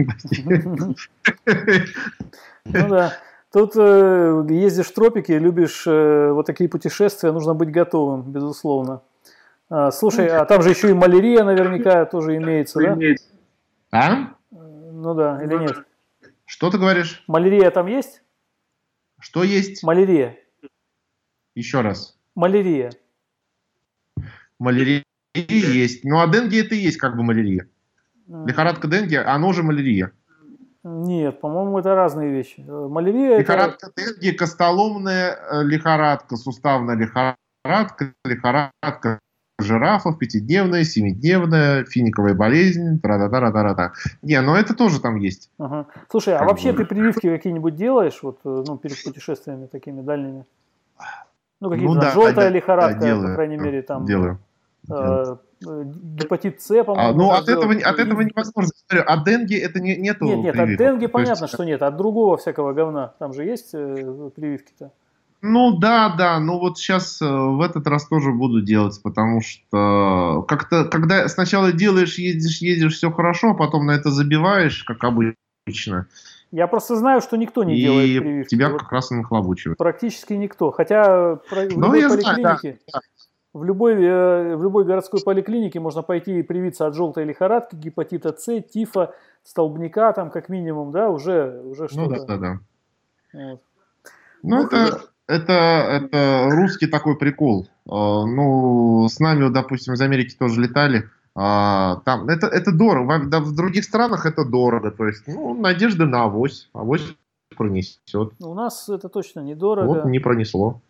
Ну да. Тут ездишь в тропики, любишь вот такие путешествия, нужно быть готовым, безусловно. Слушай, а там же еще и малярия наверняка тоже имеется, да? А? Ну да, или нет? Что ты говоришь? Малярия там есть? Что есть? Малярия. Еще раз. Малярия. Малярия есть. Ну, а денге это и есть как бы малярия. Лихорадка денге, оно же малярия. Нет, по-моему, это разные вещи. Малярия лихорадка денге, костоломная лихорадка, суставная лихорадка. лихорадка жирафов, 5-дневная, 7-дневная, финиковая болезнь, тра-та-та-та-та-та. Не, но это тоже там есть. Ага. Слушай, а вообще ты прививки какие-нибудь делаешь вот, ну, перед путешествиями такими дальними? Ну, какие-то желтая лихорадка, делаю, по крайней мере, там делаю. гепатит С, по-моему. Ну, от этого невозможно. От денге это нету Нет, прививок. от денге понятно, что нет. От другого всякого говна. Там же есть прививки-то? Ну, да. Ну, вот сейчас в этот раз тоже буду делать, потому что как-то, когда сначала делаешь, едешь, все хорошо, а потом на это забиваешь, как обычно. Я просто знаю, что никто не делает прививки. И тебя как раз и нахлобучивают. Практически никто. Хотя в любой поликлинике... В любой городской поликлинике можно пойти и привиться от желтой лихорадки, гепатита С, тифа, столбняка, там как минимум, да, уже что-то. Ну да. Вот. Ну, это русский такой прикол. Ну, с нами, вот, допустим, из Америки тоже летали. Там это дорого. В других странах это дорого. То есть, ну, надежда на авось. Авось пронесет. У нас это точно недорого. Вот не пронесло.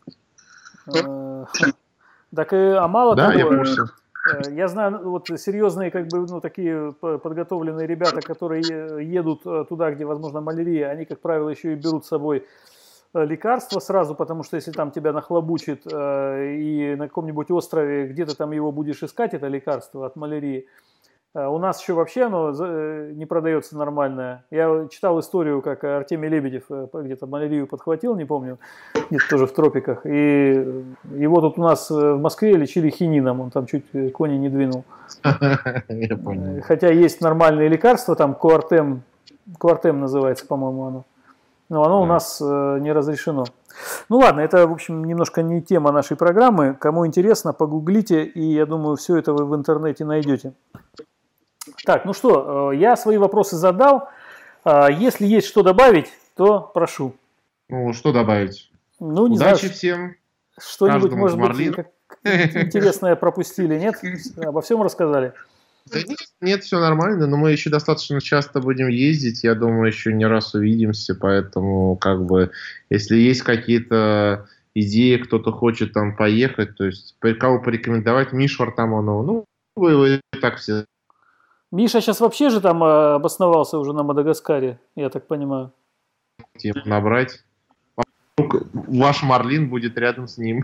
Так, а мало да, того, я знаю, вот серьезные, как бы, ну, такие подготовленные ребята, которые едут туда, где, возможно, малярия, они, как правило, еще и берут с собой лекарства сразу, потому что если там тебя нахлобучит и на каком-нибудь острове, где ты там его будешь искать, это лекарство от малярии, у нас еще вообще оно не продается нормально. Я читал историю, как Артемий Лебедев где-то малярию подхватил, не помню, где-то тоже в тропиках. И его тут у нас в Москве лечили хинином, он там чуть кони не двинул. Я понял. Хотя есть нормальные лекарства, там Коартем называется, по-моему, оно. Но оно у нас не разрешено. Ну ладно, это, в общем, немножко не тема нашей программы. Кому интересно, погуглите, и я думаю, все это вы в интернете найдете. Так, ну что, я свои вопросы задал. Если есть что добавить, то прошу. Ну, что добавить? Ну, не Удачи знаю, всем. что-нибудь, может быть, интересное пропустили, нет? Обо всем рассказали? Да нет, все нормально, но мы еще достаточно часто будем ездить. Я думаю, еще не раз увидимся, поэтому, как бы, если есть какие-то идеи, кто-то хочет там поехать, то есть, кого порекомендовать, Мишу Артамонову, ну, вы так все. Миша сейчас вообще же там обосновался уже на Мадагаскаре, я так понимаю. Набрать. Ваш Марлин будет рядом с ним.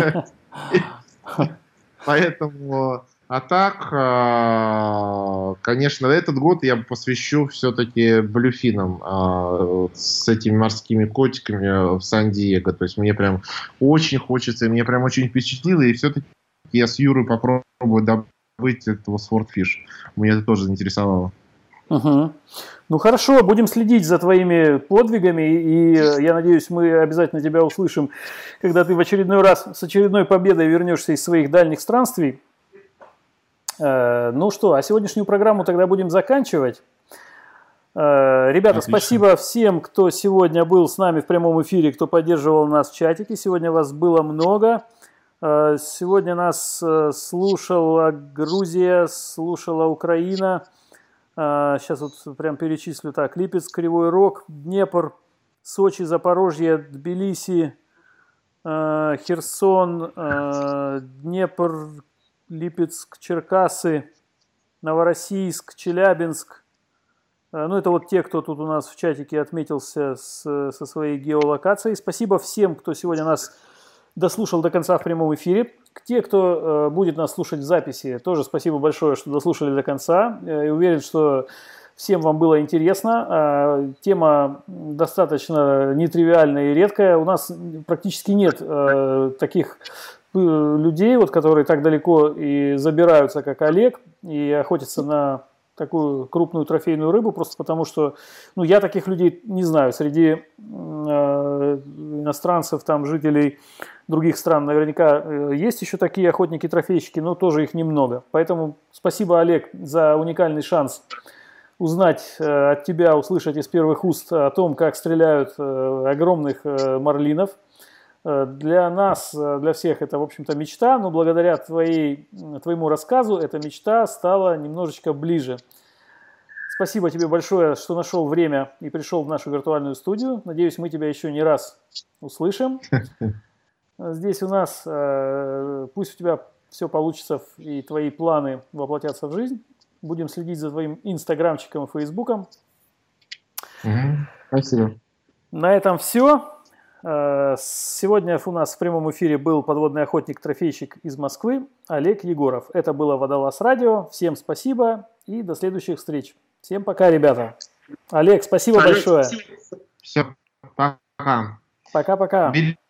Поэтому... А так, конечно, этот год я посвящу все-таки блюфинам с этими морскими котиками в Сан-Диего. То есть мне прям очень хочется, мне прям очень впечатлило, и все-таки я с Юрой попробую добыть этого свordfish. Меня это тоже заинтересовало. Угу. Ну хорошо, будем следить за твоими подвигами, и я надеюсь, мы обязательно тебя услышим, когда ты в очередной раз с очередной победой вернешься из своих дальних странствий. Ну что, а сегодняшнюю программу тогда будем заканчивать. Ребята, отлично. Спасибо всем, кто сегодня был с нами в прямом эфире, кто поддерживал нас в чатике. Сегодня вас было много. Сегодня нас слушала Грузия, слушала Украина. Сейчас вот прям перечислю. Так, Липецк, Кривой Рог, Днепр, Сочи, Запорожье, Тбилиси, Херсон, Днепр, Липецк, Черкассы, Новороссийск, Челябинск. Ну, это вот те, кто тут у нас в чатике отметился со своей геолокацией. Спасибо всем, кто сегодня нас дослушал до конца в прямом эфире. Те, кто будет нас слушать в записи, тоже спасибо большое, что дослушали до конца. Я уверен, что всем вам было интересно. Тема достаточно нетривиальная и редкая. У нас практически нет таких людей, вот, которые так далеко и забираются, как Олег, и охотятся на такую крупную трофейную рыбу, просто потому что, ну, я таких людей не знаю. Среди иностранцев, там, жителей других стран наверняка есть еще такие охотники-трофейщики, но тоже их немного. Поэтому спасибо, Олег, за уникальный шанс узнать от тебя, услышать из первых уст о том, как стреляют огромных марлинов. Для нас, для всех это, в общем-то, мечта, но благодаря твоему рассказу эта мечта стала немножечко ближе. Спасибо тебе большое, что нашел время и пришел в нашу виртуальную студию. Надеюсь, мы тебя еще не раз услышим. здесь у нас. Пусть у тебя все получится и твои планы воплотятся в жизнь. Будем следить за твоим инстаграмчиком и фейсбуком. Спасибо. На этом все. Сегодня у нас в прямом эфире был подводный охотник-трофейщик из Москвы Олег Егоров. Это было Водолаз Радио. Всем спасибо и до следующих встреч. Всем пока, ребята. Олег, спасибо большое. Все, пока. Пока-пока.